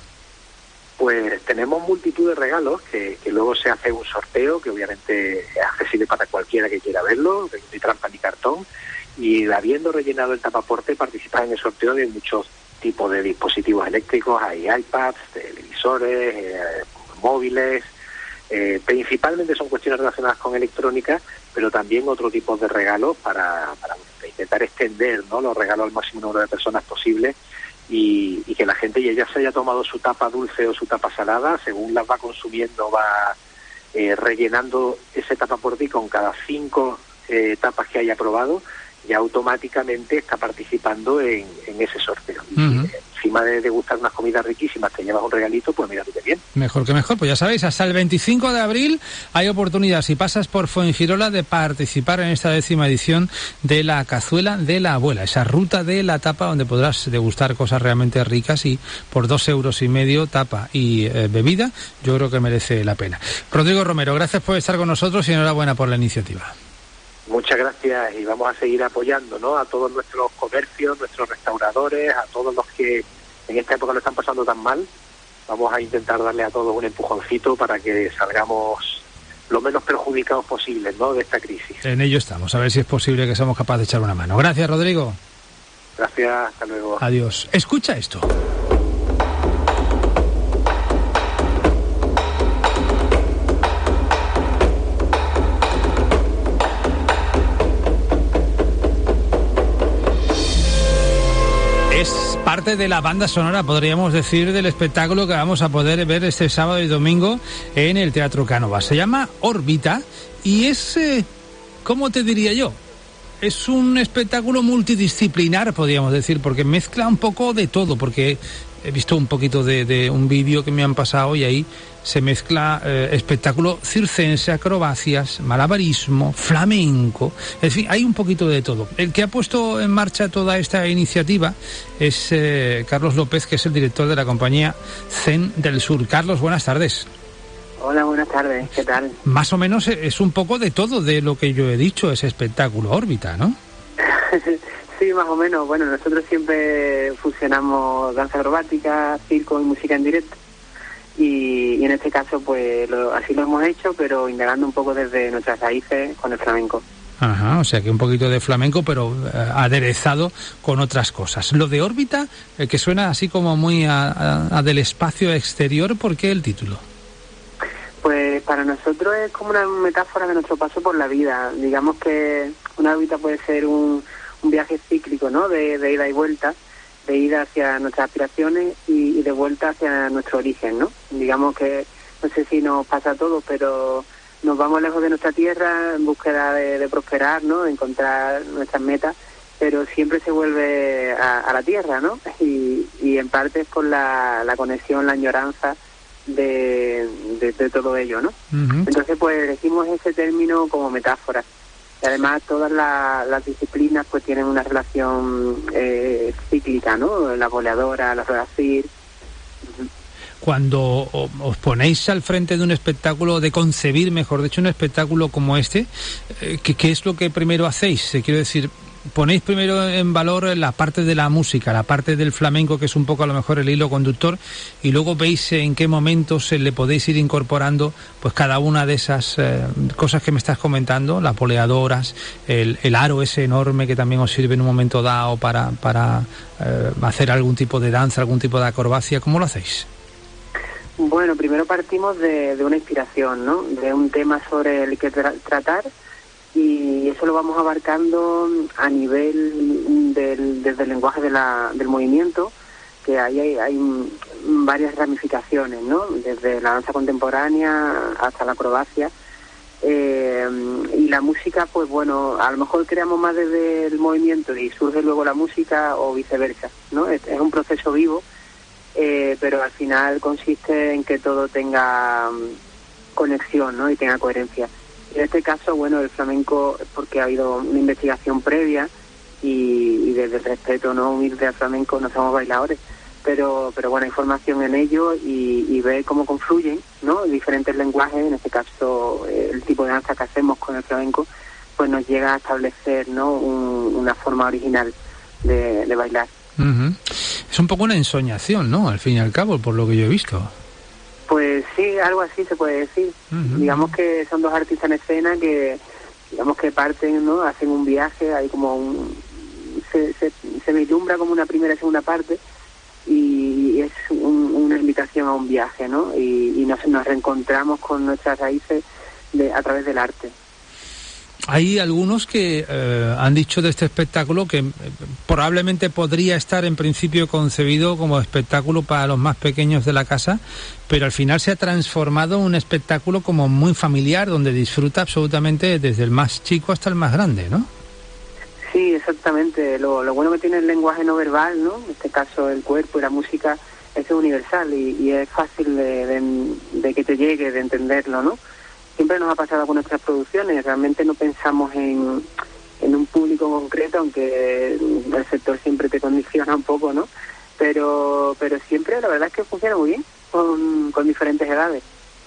N: Pues tenemos multitud de regalos que, que luego se hace un sorteo, que obviamente es accesible para cualquiera que quiera verlo, ni trampa ni cartón, y habiendo rellenado el tapaporte participas en el sorteo de muchos tipos de dispositivos eléctricos, hay iPads, televisores, eh, móviles, eh, principalmente son cuestiones relacionadas con electrónica, pero también otro tipo de regalos para, para intentar extender, ¿no?, los regalos al máximo número de personas posible. Y, y que la gente ya, ya se haya tomado su tapa dulce o su tapa salada, según las va consumiendo, va eh, rellenando ese tapaporte y con cada cinco eh, tapas que haya probado, ya automáticamente está participando en, en ese sorteo. Y uh-huh. si, encima de degustar unas comidas riquísimas te llevas un regalito, pues mira tú qué bien.
A: Mejor que mejor, pues ya sabéis, hasta el veinticinco de abril hay oportunidad, si pasas por Fuengirola, de participar en esta décima edición de la cazuela de la abuela, esa ruta de la tapa donde podrás degustar cosas realmente ricas y por dos euros y medio tapa y eh, bebida, yo creo que merece la pena. Rodrigo Romero, gracias por estar con nosotros y enhorabuena por la iniciativa.
N: Muchas gracias y vamos a seguir apoyando, ¿no?, a todos nuestros comercios, nuestros restauradores, a todos los que en esta época lo están pasando tan mal. Vamos a intentar darle a todos un empujoncito para que salgamos lo menos perjudicados posibles, ¿no?, de esta crisis.
A: En ello estamos, a ver si es posible que seamos capaces de echar una mano. Gracias, Rodrigo.
N: Gracias, hasta luego.
A: Adiós. Escucha esto. Es parte de la banda sonora, podríamos decir, del espectáculo que vamos a poder ver este sábado y domingo en el Teatro Cánovas. Se llama Órbita y es, eh, ¿cómo te diría yo? Es un espectáculo multidisciplinar, podríamos decir, porque mezcla un poco de todo, porque he visto un poquito de, de un vídeo que me han pasado y ahí se mezcla eh, espectáculo circense, acrobacias, malabarismo, flamenco, en fin, hay un poquito de todo. El que ha puesto en marcha toda esta iniciativa es eh, Carlos López, que es el director de la compañía Zen del Sur. Carlos, buenas tardes.
O: Hola, buenas tardes, ¿qué tal?
A: Más o menos es un poco de todo de lo que yo he dicho, ese espectáculo Órbita, ¿no?
O: Sí, más o menos. Bueno, nosotros siempre fusionamos danza acrobática, circo y música en directo. Y, y en este caso, pues lo, así lo hemos hecho, pero indagando un poco desde nuestras raíces con el flamenco.
A: Ajá, o sea que un poquito de flamenco, pero eh, aderezado con otras cosas. Lo de Órbita, eh, que suena así como muy a, a, a del espacio exterior, ¿por qué el título?
O: Pues para nosotros es como una metáfora de nuestro paso por la vida. Digamos que una órbita puede ser un, un viaje cíclico, ¿no?, de, de ida y vuelta, de ida hacia nuestras aspiraciones y, y de vuelta hacia nuestro origen, ¿no? Digamos que, no sé si nos pasa a todos, pero nos vamos lejos de nuestra tierra en búsqueda de, de prosperar, ¿no?, de encontrar nuestras metas, pero siempre se vuelve a, a la tierra, ¿no? Y, y en parte es por la, la conexión, la añoranza de, de, de todo ello, ¿no? Uh-huh. Entonces, pues elegimos ese término como metáfora. Y además todas la, las disciplinas pues tienen una relación eh, cíclica, ¿no? La boleadora, la rueda cir. Uh-huh.
A: Cuando os ponéis al frente de un espectáculo, de concebir, mejor dicho, un espectáculo como este, eh, ¿qué, ¿qué es lo que primero hacéis? Eh, quiero decir, ponéis primero en valor la parte de la música, la parte del flamenco, que es un poco a lo mejor el hilo conductor, y luego veis en qué momentos le podéis ir incorporando pues cada una de esas eh, cosas que me estás comentando, las boleadoras, el, el aro ese enorme que también os sirve en un momento dado para, para eh, hacer algún tipo de danza, algún tipo de acrobacia. ¿Cómo lo hacéis?
O: Bueno, primero partimos de, de una inspiración, ¿no?, de un tema sobre el que tra- tratar y eso lo vamos abarcando a nivel del, desde el lenguaje de la, del movimiento, que ahí hay, hay varias ramificaciones, ¿no? Desde la danza contemporánea hasta la acrobacia. Eh, y la música, pues bueno, a lo mejor creamos más desde el movimiento y surge luego la música o viceversa, ¿no? Es, es un proceso vivo, eh, pero al final consiste en que todo tenga um, conexión, ¿no? Y tenga coherencia. En este caso, bueno, el flamenco, porque ha habido una investigación previa y, y desde el respeto no humilde al flamenco no somos bailadores, pero pero bueno, hay formación en ello y, y ver cómo confluyen, ¿no? Diferentes lenguajes, en este caso eh, el tipo de danza que hacemos con el flamenco, pues nos llega a establecer, ¿no? Un, una forma original de, de bailar.
A: Uh-huh. Es un poco una ensoñación, ¿no? Al fin y al cabo, por lo que yo he visto.
O: Pues sí, algo así se puede decir. Uh-huh. Digamos que son dos artistas en escena que, digamos que parten, ¿no? Hacen un viaje, hay como un... Se, se, se vislumbra como una primera y segunda parte, y es un, una invitación a un viaje, ¿no? Y, y nos, nos reencontramos con nuestras raíces de, a través del arte.
A: Hay algunos que eh, han dicho de este espectáculo que eh, probablemente podría estar en principio concebido como espectáculo para los más pequeños de la casa, pero al final se ha transformado en un espectáculo como muy familiar, donde disfruta absolutamente desde el más chico hasta el más grande, ¿no?
O: Sí, exactamente. Lo, lo bueno que tiene el lenguaje no verbal, ¿no? En este caso el cuerpo y la música, es universal y, y es fácil de, de, de que te llegue, de entenderlo, ¿no? Siempre nos ha pasado con nuestras producciones, realmente no pensamos en, en un público concreto, aunque el sector siempre te condiciona un poco, ¿no? Pero pero siempre la verdad es que funciona muy bien con, con diferentes edades.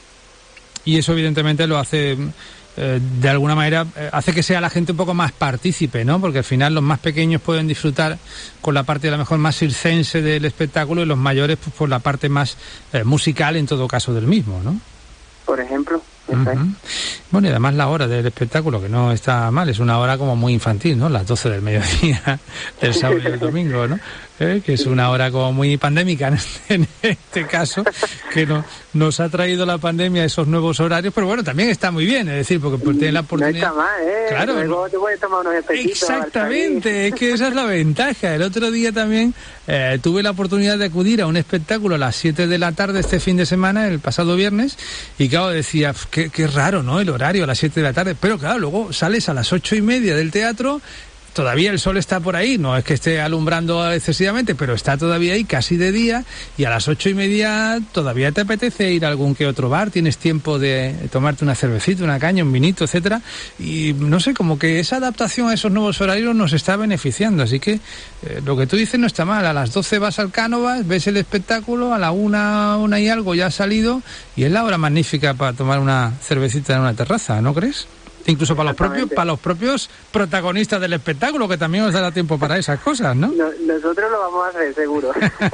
A: Y eso evidentemente lo hace... Eh, de alguna manera eh, hace que sea la gente un poco más partícipe, ¿no? Porque al final los más pequeños pueden disfrutar con la parte a lo mejor más circense del espectáculo y los mayores pues por la parte más eh, musical en todo caso del mismo, ¿no?
O: Por ejemplo.
A: Uh-huh. Bueno, y además la hora del espectáculo, que no está mal, es una hora como muy infantil, ¿no? Las doce del mediodía del sábado y el domingo, ¿no? ¿Eh? Que es una hora como muy pandémica en este, en este caso, que no, nos ha traído la pandemia esos nuevos horarios, pero bueno, también está muy bien, es decir, porque pues, tiene la oportunidad...
O: No está mal, ¿eh?
A: Claro.
O: Luego te puedes tomar unos especitos.
A: Exactamente, es que esa es la ventaja. El otro día también eh, tuve la oportunidad de acudir a un espectáculo a las siete de la tarde este fin de semana, el pasado viernes, y claro, decía, qué, qué raro, ¿no? El horario a las siete de la tarde, pero claro, luego sales a las ocho y media del teatro. Todavía el sol está por ahí, no es que esté alumbrando excesivamente, pero está todavía ahí casi de día, y a las ocho y media todavía te apetece ir a algún que otro bar, tienes tiempo de tomarte una cervecita, una caña, un vinito, etcétera, y no sé, como que esa adaptación a esos nuevos horarios nos está beneficiando, así que eh, lo que tú dices no está mal. A las doce vas al Cánovas, ves el espectáculo, a la una, una y algo ya ha salido, y es la hora magnífica para tomar una cervecita en una terraza, ¿no crees? Incluso para los propios para los propios protagonistas del espectáculo, que también os dará tiempo para esas cosas, ¿no?
O: no nosotros lo vamos a hacer, seguro.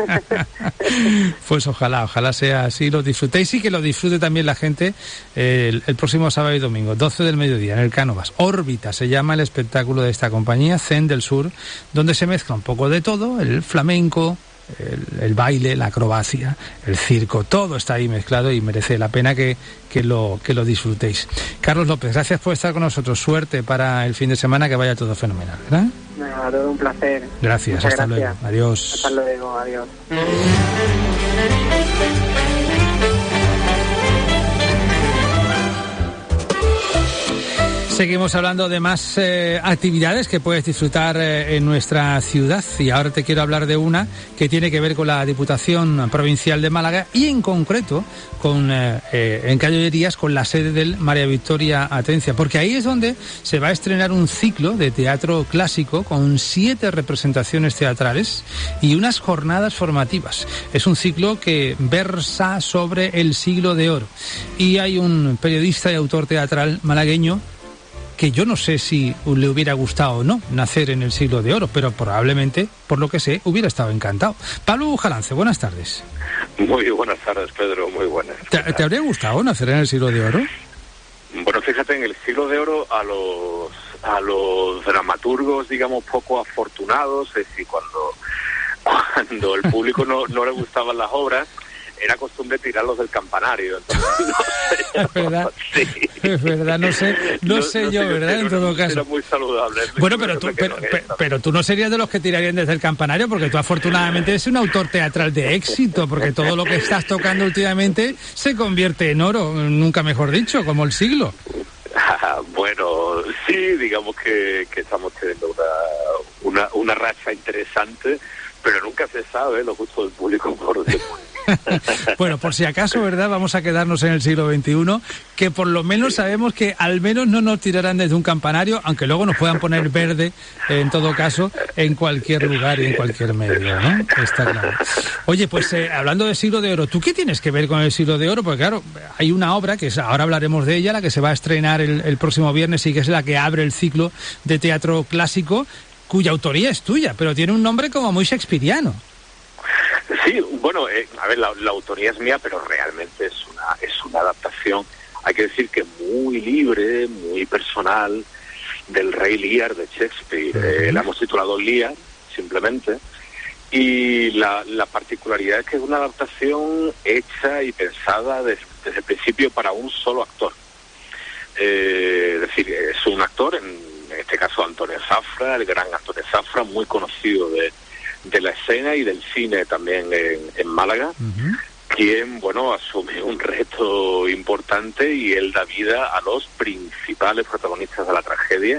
A: Pues ojalá, ojalá sea así, lo disfrutéis y que lo disfrute también la gente eh, el, el próximo sábado y domingo, doce del mediodía, en el Cánovas. Órbita se llama el espectáculo de esta compañía, Zen del Sur, donde se mezcla un poco de todo, el flamenco, El, el baile, la acrobacia, el circo, todo está ahí mezclado y merece la pena que, que, lo, que lo disfrutéis. Carlos López, gracias por estar con nosotros. Suerte para el fin de semana, que vaya todo fenomenal, ¿verdad?
O: Nada, todo un placer.
A: Gracias,
O: Muchas
A: hasta
O: gracias.
A: luego. Adiós.
O: Hasta luego, adiós.
A: Seguimos hablando de más eh, actividades que puedes disfrutar eh, en nuestra ciudad, y ahora te quiero hablar de una que tiene que ver con la Diputación Provincial de Málaga y en concreto con eh, eh, en Cayo Llerías, con la sede del María Victoria Atencia, porque ahí es donde se va a estrenar un ciclo de teatro clásico con siete representaciones teatrales y unas jornadas formativas. Es un ciclo que versa sobre el siglo de oro, y hay un periodista y autor teatral malagueño que yo no sé si le hubiera gustado o no nacer en el siglo de oro, pero probablemente, por lo que sé, hubiera estado encantado. Pablo Bujalance, buenas tardes.
P: Muy buenas tardes, Pedro, muy buenas.
A: ¿Te, ¿te habría gustado nacer en el siglo de oro?
P: Bueno, fíjate, en el siglo de oro a los a los dramaturgos, digamos, poco afortunados, es decir, cuando, cuando el público no, no le gustaban las obras, era costumbre tirarlos del campanario. Entonces, no sé,
A: ¿verdad?
P: Sí.
A: Es verdad, no sé, no, no sé no yo, sé, ¿verdad? En todo caso.
P: Era muy saludable.
A: Bueno, pero tú, pero, pero, pero tú no serías de los que tirarían desde el campanario, porque tú afortunadamente eres un autor teatral de éxito, porque todo lo que estás tocando últimamente se convierte en oro, nunca mejor dicho, como el siglo.
P: Bueno, sí, digamos que, que estamos teniendo una, una, una racha interesante, pero nunca se sabe lo justo del público por después.
A: Bueno, por si acaso, ¿verdad? Vamos a quedarnos en el siglo veintiuno, que por lo menos sabemos que al menos no nos tirarán desde un campanario, aunque luego nos puedan poner verde, en todo caso, en cualquier lugar y en cualquier medio, ¿no? Está claro. Oye, pues eh, hablando del siglo de oro, ¿tú qué tienes que ver con el siglo de oro? Porque claro, hay una obra, que es, ahora hablaremos de ella, la que se va a estrenar el, el próximo viernes y que es la que abre el ciclo de teatro clásico, cuya autoría es tuya, pero tiene un nombre como muy shakespeariano.
P: Sí, bueno, eh, a ver, la, la autoría es mía, pero realmente es una es una adaptación, hay que decir que muy libre, muy personal, del Rey Lear de Shakespeare. Uh-huh. Eh, la hemos titulado Lear, simplemente, y la, la particularidad es que es una adaptación hecha y pensada desde, desde el principio para un solo actor. Eh, es decir, es un actor, en, en este caso Antonio Zafra, el gran Antonio Zafra, muy conocido de de la escena y del cine también en, en Málaga, uh-huh. quien, bueno, asume un reto importante y él da vida a los principales protagonistas de la tragedia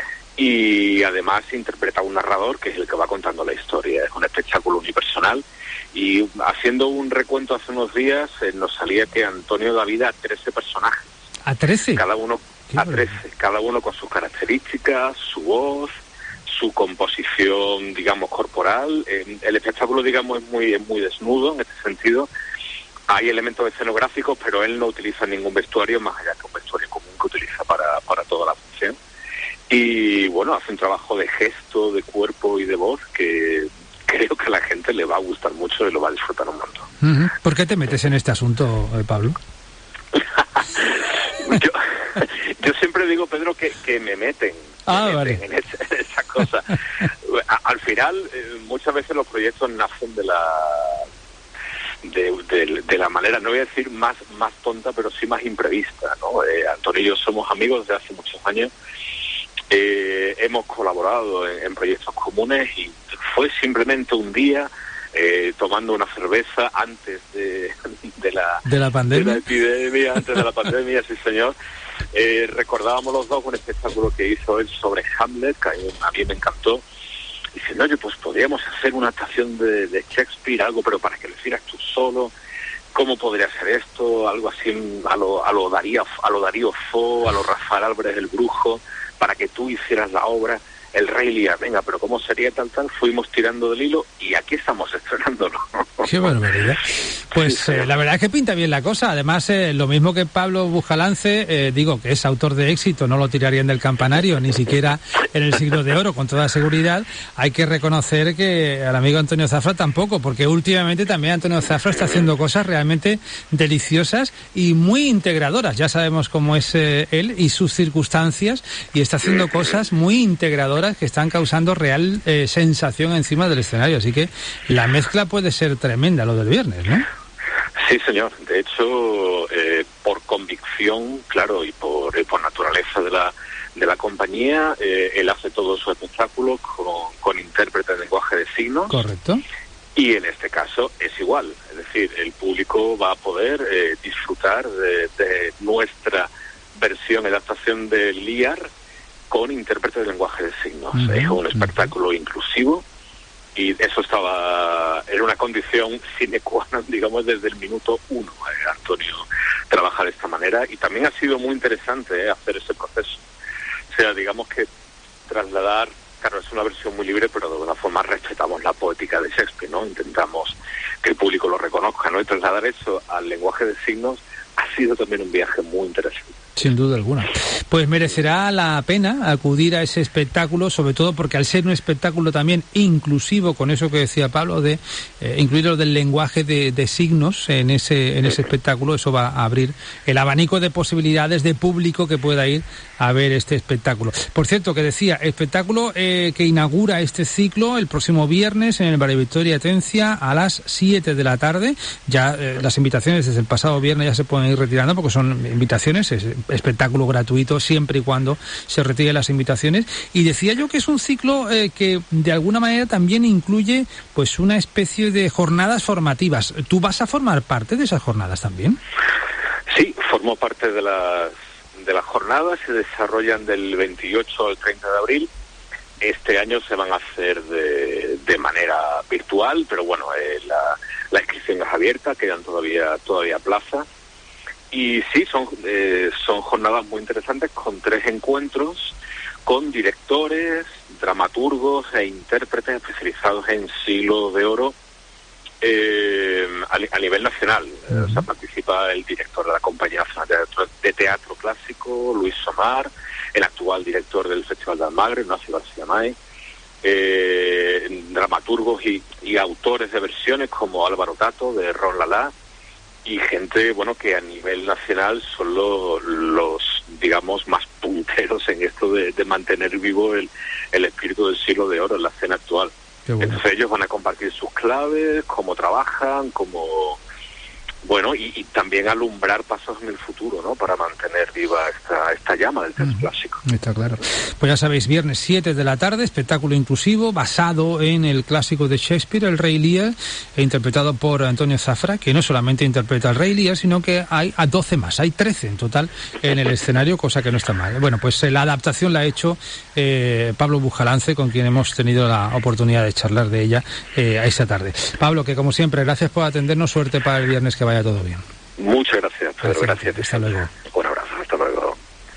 P: y además interpreta a un narrador que es el que va contando la historia. Es un espectáculo unipersonal y haciendo un recuento hace unos días eh, nos salía que Antonio da vida a trece personajes.
A: ¿A trece?
P: Cada uno, a trece, cada uno con sus características, su voz, su composición, digamos, corporal. Eh, el espectáculo, digamos, es muy, es muy desnudo en este sentido. Hay elementos escenográficos, pero él no utiliza ningún vestuario más allá que un vestuario común que utiliza para, para toda la función. Y, bueno, hace un trabajo de gesto, de cuerpo y de voz que creo que a la gente le va a gustar mucho y lo va a disfrutar un montón.
A: Uh-huh. ¿Por qué te metes en este asunto, eh, Pablo?
P: yo, yo siempre digo, Pedro, que, que me meten.
A: Ah,
P: me
A: vale.
P: meten en, esa, en esa cosa. A, al final, eh, muchas veces los proyectos nacen de la de, de, de la manera, no voy a decir más más tonta, pero sí más imprevista, ¿no? Eh, Antonio y yo somos amigos desde hace muchos años. Eh, hemos colaborado en, en proyectos comunes y fue simplemente un día eh, tomando una cerveza antes de, de la
A: de la pandemia,
P: de la epidemia, antes de la pandemia, sí señor. Eh, recordábamos los dos un espectáculo que hizo él sobre Hamlet, que a mí, a mí me encantó. Diciendo, oye, pues podríamos hacer una adaptación de, de Shakespeare, algo, pero para que lo hicieras tú solo. ¿Cómo podría ser esto? Algo así a lo, a lo Darío, a lo Darío Fo, a lo Rafael Álvarez el Brujo, para que tú hicieras la obra. El Rey Lear, venga, pero ¿cómo sería tal, tal? Fuimos tirando del hilo y aquí estamos estrenándolo.
A: Qué barbaridad. Pues sí, eh, la verdad es que pinta bien la cosa. Además, eh, lo mismo que Pablo Bujalance, eh, digo que es autor de éxito, no lo tirarían del campanario, ni siquiera en el siglo de oro, con toda seguridad. Hay que reconocer que al amigo Antonio Zafra tampoco, porque últimamente también Antonio Zafra está haciendo cosas realmente deliciosas y muy integradoras. Ya sabemos cómo es eh, él y sus circunstancias, y está haciendo cosas muy integradoras que están causando real eh, sensación encima del escenario. Así que la mezcla puede ser tremenda, lo del viernes, ¿no?
P: Sí, señor. De hecho, eh, por convicción, claro, y por, eh, por naturaleza de la de la compañía, eh, él hace todo su espectáculo con, con intérprete de lenguaje de signos.
A: Correcto.
P: Y en este caso es igual. Es decir, el público va a poder eh, disfrutar de, de nuestra versión, adaptación de Lear, con intérprete de lenguaje de signos. Uh-huh. Es un espectáculo uh-huh. inclusivo y eso estaba, era una condición sine qua non, digamos, desde el minuto uno. Eh, Antonio trabaja de esta manera y también ha sido muy interesante eh, hacer ese proceso. O sea, digamos que trasladar, claro, es una versión muy libre, pero de alguna forma respetamos la poética de Shakespeare, ¿no? Intentamos que el público lo reconozca, ¿no? Y trasladar eso al lenguaje de signos ha sido también un viaje muy interesante.
A: Sin duda alguna. Pues merecerá la pena acudir a ese espectáculo, sobre todo porque al ser un espectáculo también inclusivo, con eso que decía Pablo, de eh, incluir lo del lenguaje de, de signos en ese en ese espectáculo, eso va a abrir el abanico de posibilidades de público que pueda ir a ver este espectáculo. Por cierto, que decía, espectáculo eh, que inaugura este ciclo el próximo viernes en el Bar Victoria Atencia a las siete de la tarde. Ya eh, las invitaciones desde el pasado viernes ya se pueden ir retirando porque son invitaciones, es, espectáculo gratuito siempre y cuando se retiren las invitaciones. Y decía yo que es un ciclo eh, que de alguna manera también incluye pues una especie de jornadas formativas. ¿Tú vas a formar parte de esas jornadas también?
P: Sí, formo parte de las, de las jornadas, se desarrollan del veintiocho al treinta de abril. Este año se van a hacer de, de manera virtual, pero bueno, eh, la, la inscripción es abierta, quedan todavía todavía plazas. Y sí, son, eh, son jornadas muy interesantes con tres encuentros con directores, dramaturgos e intérpretes especializados en siglo de oro eh, a, a nivel nacional. Uh-huh. O sea, participa el director de la Compañía Nacional de Teatro, de Teatro Clásico, Luis Somar, el actual director del Festival de Almagre, Ignacio García May, eh, dramaturgos y, y autores de versiones como Álvaro Tato, de Ron Lala, y gente, bueno, que a nivel nacional son los, los digamos, más punteros en esto de, de mantener vivo el, el espíritu del siglo de oro en la escena actual. Bueno. Entonces ellos van a compartir sus claves, cómo trabajan, cómo... Bueno, y, y también alumbrar pasos en el futuro, ¿no? Para mantener viva esta, esta llama del teatro uh-huh. clásico.
A: Está claro. Pues ya sabéis, viernes siete de la tarde, espectáculo inclusivo basado en el clásico de Shakespeare, El Rey Lear, e interpretado por Antonio Zafra, que no solamente interpreta al Rey Lear, sino que hay a doce más, hay trece en total en el escenario, cosa que no está mal. Bueno, pues eh, la adaptación la ha hecho eh, Pablo Bujalance, con quien hemos tenido la oportunidad de charlar de ella eh, esta tarde. Pablo, que como siempre, gracias por atendernos, suerte para el viernes, que vaya todo bien.
P: Muchas gracias, Pedro. Gracias.
A: Hasta luego.
P: Un abrazo. Hasta luego.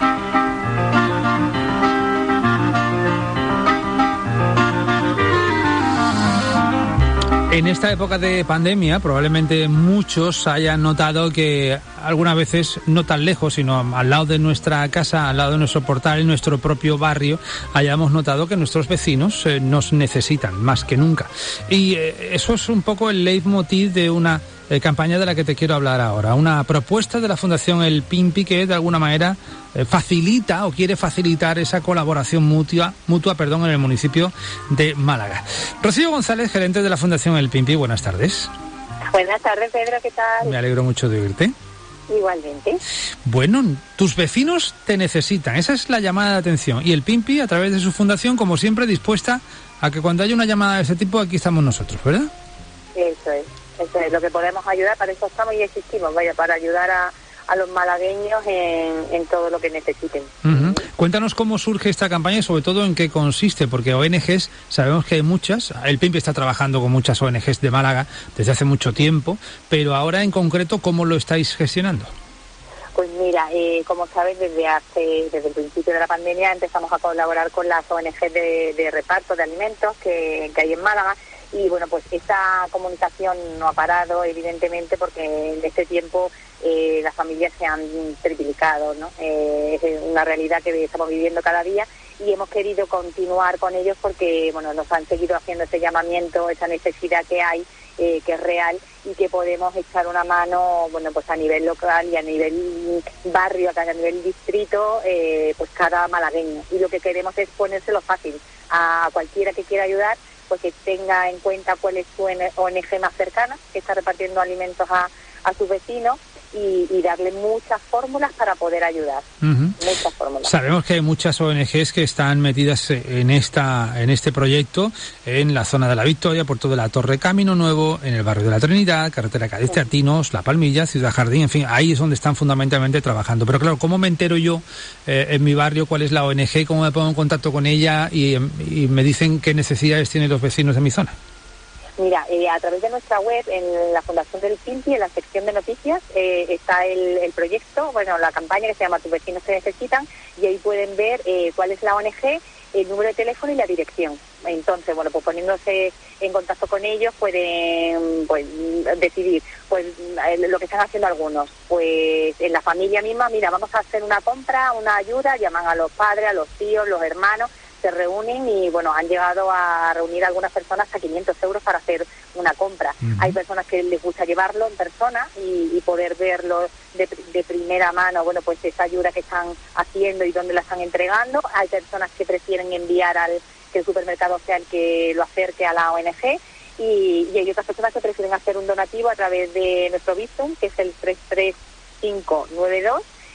A: En esta época de pandemia, probablemente muchos hayan notado que algunas veces, no tan lejos, sino al lado de nuestra casa, al lado de nuestro portal, en nuestro propio barrio, hayamos notado que nuestros vecinos eh, nos necesitan más que nunca. Y eh, eso es un poco el leitmotiv de una eh, campaña de la que te quiero hablar ahora. Una propuesta de la Fundación El Pimpi que de alguna manera eh, facilita o quiere facilitar esa colaboración mutua, mutua perdón, en el municipio de Málaga. Rocío González, gerente de la Fundación El Pimpi, buenas tardes.
D: Buenas tardes, Pedro, ¿qué tal?
A: Me alegro mucho de oírte.
D: Igualmente.
A: Bueno, tus vecinos te necesitan, esa es la llamada de atención. Y el Pimpi, a través de su fundación, como siempre, dispuesta a que cuando haya una llamada de ese tipo, aquí estamos nosotros, ¿verdad?
D: Eso es, eso es lo que podemos ayudar, para eso estamos y existimos, vaya, para ayudar a, a los malagueños en, en todo lo que necesiten.
A: Uh-huh. Cuéntanos cómo surge esta campaña y sobre todo en qué consiste, porque O N Ges sabemos que hay muchas, el Pimpi está trabajando con muchas O N Ges de Málaga desde hace mucho tiempo, pero ahora en concreto, ¿cómo lo estáis gestionando?
D: Pues mira, eh, como sabes, desde hace desde el principio de la pandemia empezamos a colaborar con las O N Ges de, de reparto de alimentos que, que hay en Málaga. Y bueno, pues esta comunicación no ha parado, evidentemente, porque en este tiempo eh, las familias se han triplicado, ¿no? Eh, es una realidad que estamos viviendo cada día y hemos querido continuar con ellos porque, bueno, nos han seguido haciendo ese llamamiento, esa necesidad que hay, eh, que es real y que podemos echar una mano, bueno, pues a nivel local y a nivel barrio, a nivel distrito, eh, pues cada malagueño. Y lo que queremos es ponérselo fácil a cualquiera que quiera ayudar, pues que tenga en cuenta cuál es su O N Ge más cercana, que está repartiendo alimentos a, a sus vecinos y, y darle muchas fórmulas para poder ayudar. Uh-huh. Muchas fórmulas.
A: Sabemos que hay muchas O N Ges que están metidas en esta en este proyecto en la zona de la Victoria, por toda la Torre Camino Nuevo, en el barrio de la Trinidad, carretera Cádiz-Teatinos, La Palmilla, Ciudad Jardín, en fin, ahí es donde están fundamentalmente trabajando. Pero claro, ¿cómo me entero yo eh, en mi barrio cuál es la O N Ge? ¿Cómo me pongo en contacto con ella? Y, y me dicen qué necesidades tienen los vecinos de mi zona.
D: Mira, eh, a través de nuestra web, en la Fundación del Pimpi, en la sección de noticias, eh, está el, el proyecto, bueno, la campaña que se llama Tus vecinos te necesitan, y ahí pueden ver eh, cuál es la O N Ge, el número de teléfono y la dirección. Entonces, bueno, pues poniéndose en contacto con ellos pueden pues decidir pues lo que están haciendo algunos. Pues en la familia misma, mira, vamos a hacer una compra, una ayuda, llaman a los padres, a los tíos, los hermanos, se reúnen y, bueno, han llegado a reunir a algunas personas hasta quinientos euros para hacer una compra. Uh-huh. Hay personas que les gusta llevarlo en persona y, y poder verlo de, de primera mano, bueno, pues esa ayuda que están haciendo y dónde la están entregando. Hay personas que prefieren enviar al que el supermercado sea el que lo acerque a la O N Ge y, y hay otras personas que prefieren hacer un donativo a través de nuestro Bizum, que es el tres tres cinco nueve dos,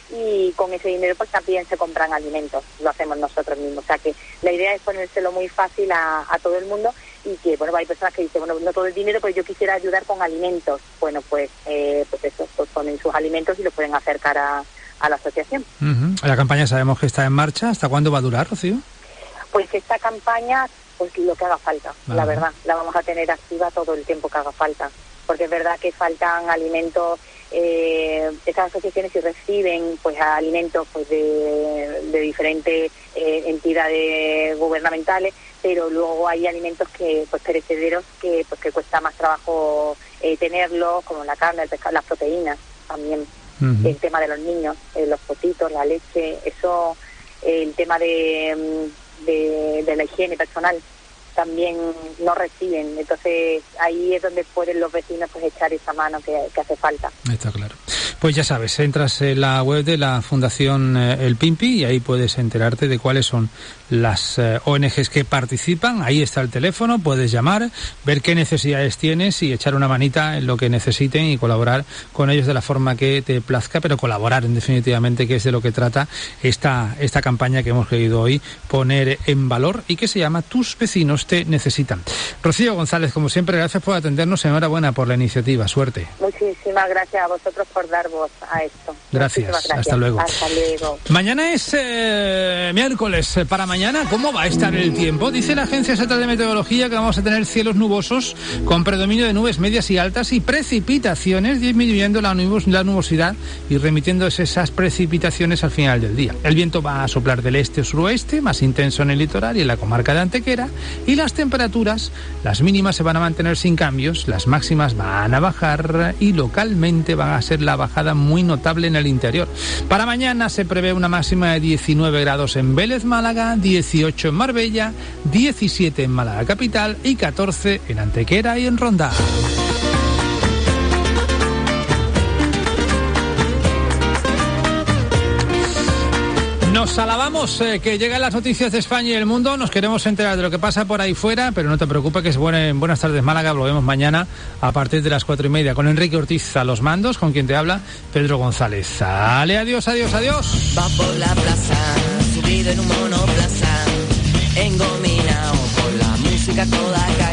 D: y con ese dinero pues también se compran alimentos, lo hacemos nosotros mismos. O sea que la idea es ponérselo muy fácil a, a todo el mundo y que, bueno, hay personas que dicen, bueno, no todo el dinero, pero yo quisiera ayudar con alimentos. Bueno, pues eh, pues eso, pues ponen sus alimentos y lo pueden acercar a, a la asociación.
A: Uh-huh. La campaña sabemos que está en marcha. ¿Hasta cuándo va a durar, Rocío?
D: Pues esta campaña, pues lo que haga falta, uh-huh. la verdad, la vamos a tener activa todo el tiempo que haga falta, porque es verdad que faltan alimentos. Eh, estas asociaciones sí reciben pues alimentos pues de, de diferentes eh, entidades gubernamentales, pero luego hay alimentos que pues perecederos que pues que cuesta más trabajo eh, tenerlos, como la carne, el pescado, las proteínas también. Uh-huh. El tema de los niños, eh, los potitos, la leche, eso, eh, el tema de, de de la higiene personal también no reciben, entonces ahí es donde pueden los vecinos pues echar esa mano que, que hace falta.
A: Está claro. Pues ya sabes, entras en la web de la Fundación eh, El Pimpi y ahí puedes enterarte de cuáles son las eh, O N Ges que participan. Ahí está el teléfono, puedes llamar, ver qué necesidades tienes y echar una manita en lo que necesiten y colaborar con ellos de la forma que te plazca, pero colaborar en definitivamente, que es de lo que trata esta, esta campaña que hemos querido hoy poner en valor y que se llama Tus vecinos te necesitan. Rocío González, como siempre, gracias por atendernos, enhorabuena por la iniciativa, suerte.
D: Muchísimas gracias a vosotros por dar voz a esto.
A: Gracias, gracias. Hasta luego.
D: Hasta luego.
A: Mañana es eh, miércoles. Para mañana, ¿cómo va a estar el tiempo? Dice la Agencia Estatal de Meteorología que vamos a tener cielos nubosos con predominio de nubes medias y altas y precipitaciones, disminuyendo la, nubos, la nubosidad y remitiéndose esas precipitaciones al final del día. El viento va a soplar del este o suroeste, más intenso en el litoral y en la comarca de Antequera, y las temperaturas, las mínimas se van a mantener sin cambios, las máximas van a bajar y localmente van a ser la bajada muy notable en el interior. Para mañana se prevé una máxima de diecinueve grados en Vélez, Málaga, dieciocho en Marbella, diecisiete en Málaga capital y catorce en Antequera y en Ronda. Nos alabamos eh, que llegan las noticias de España y el mundo, nos queremos enterar de lo que pasa por ahí fuera, pero no te preocupes que es buena, en Buenas Tardes Málaga, lo vemos mañana a partir de las cuatro y media con Enrique Ortiz a los mandos, con quien te habla Pedro González. Sale, adiós, adiós, adiós.
Q: Va por la plaza, subido en un monoplaza, engominado con la música toda acá.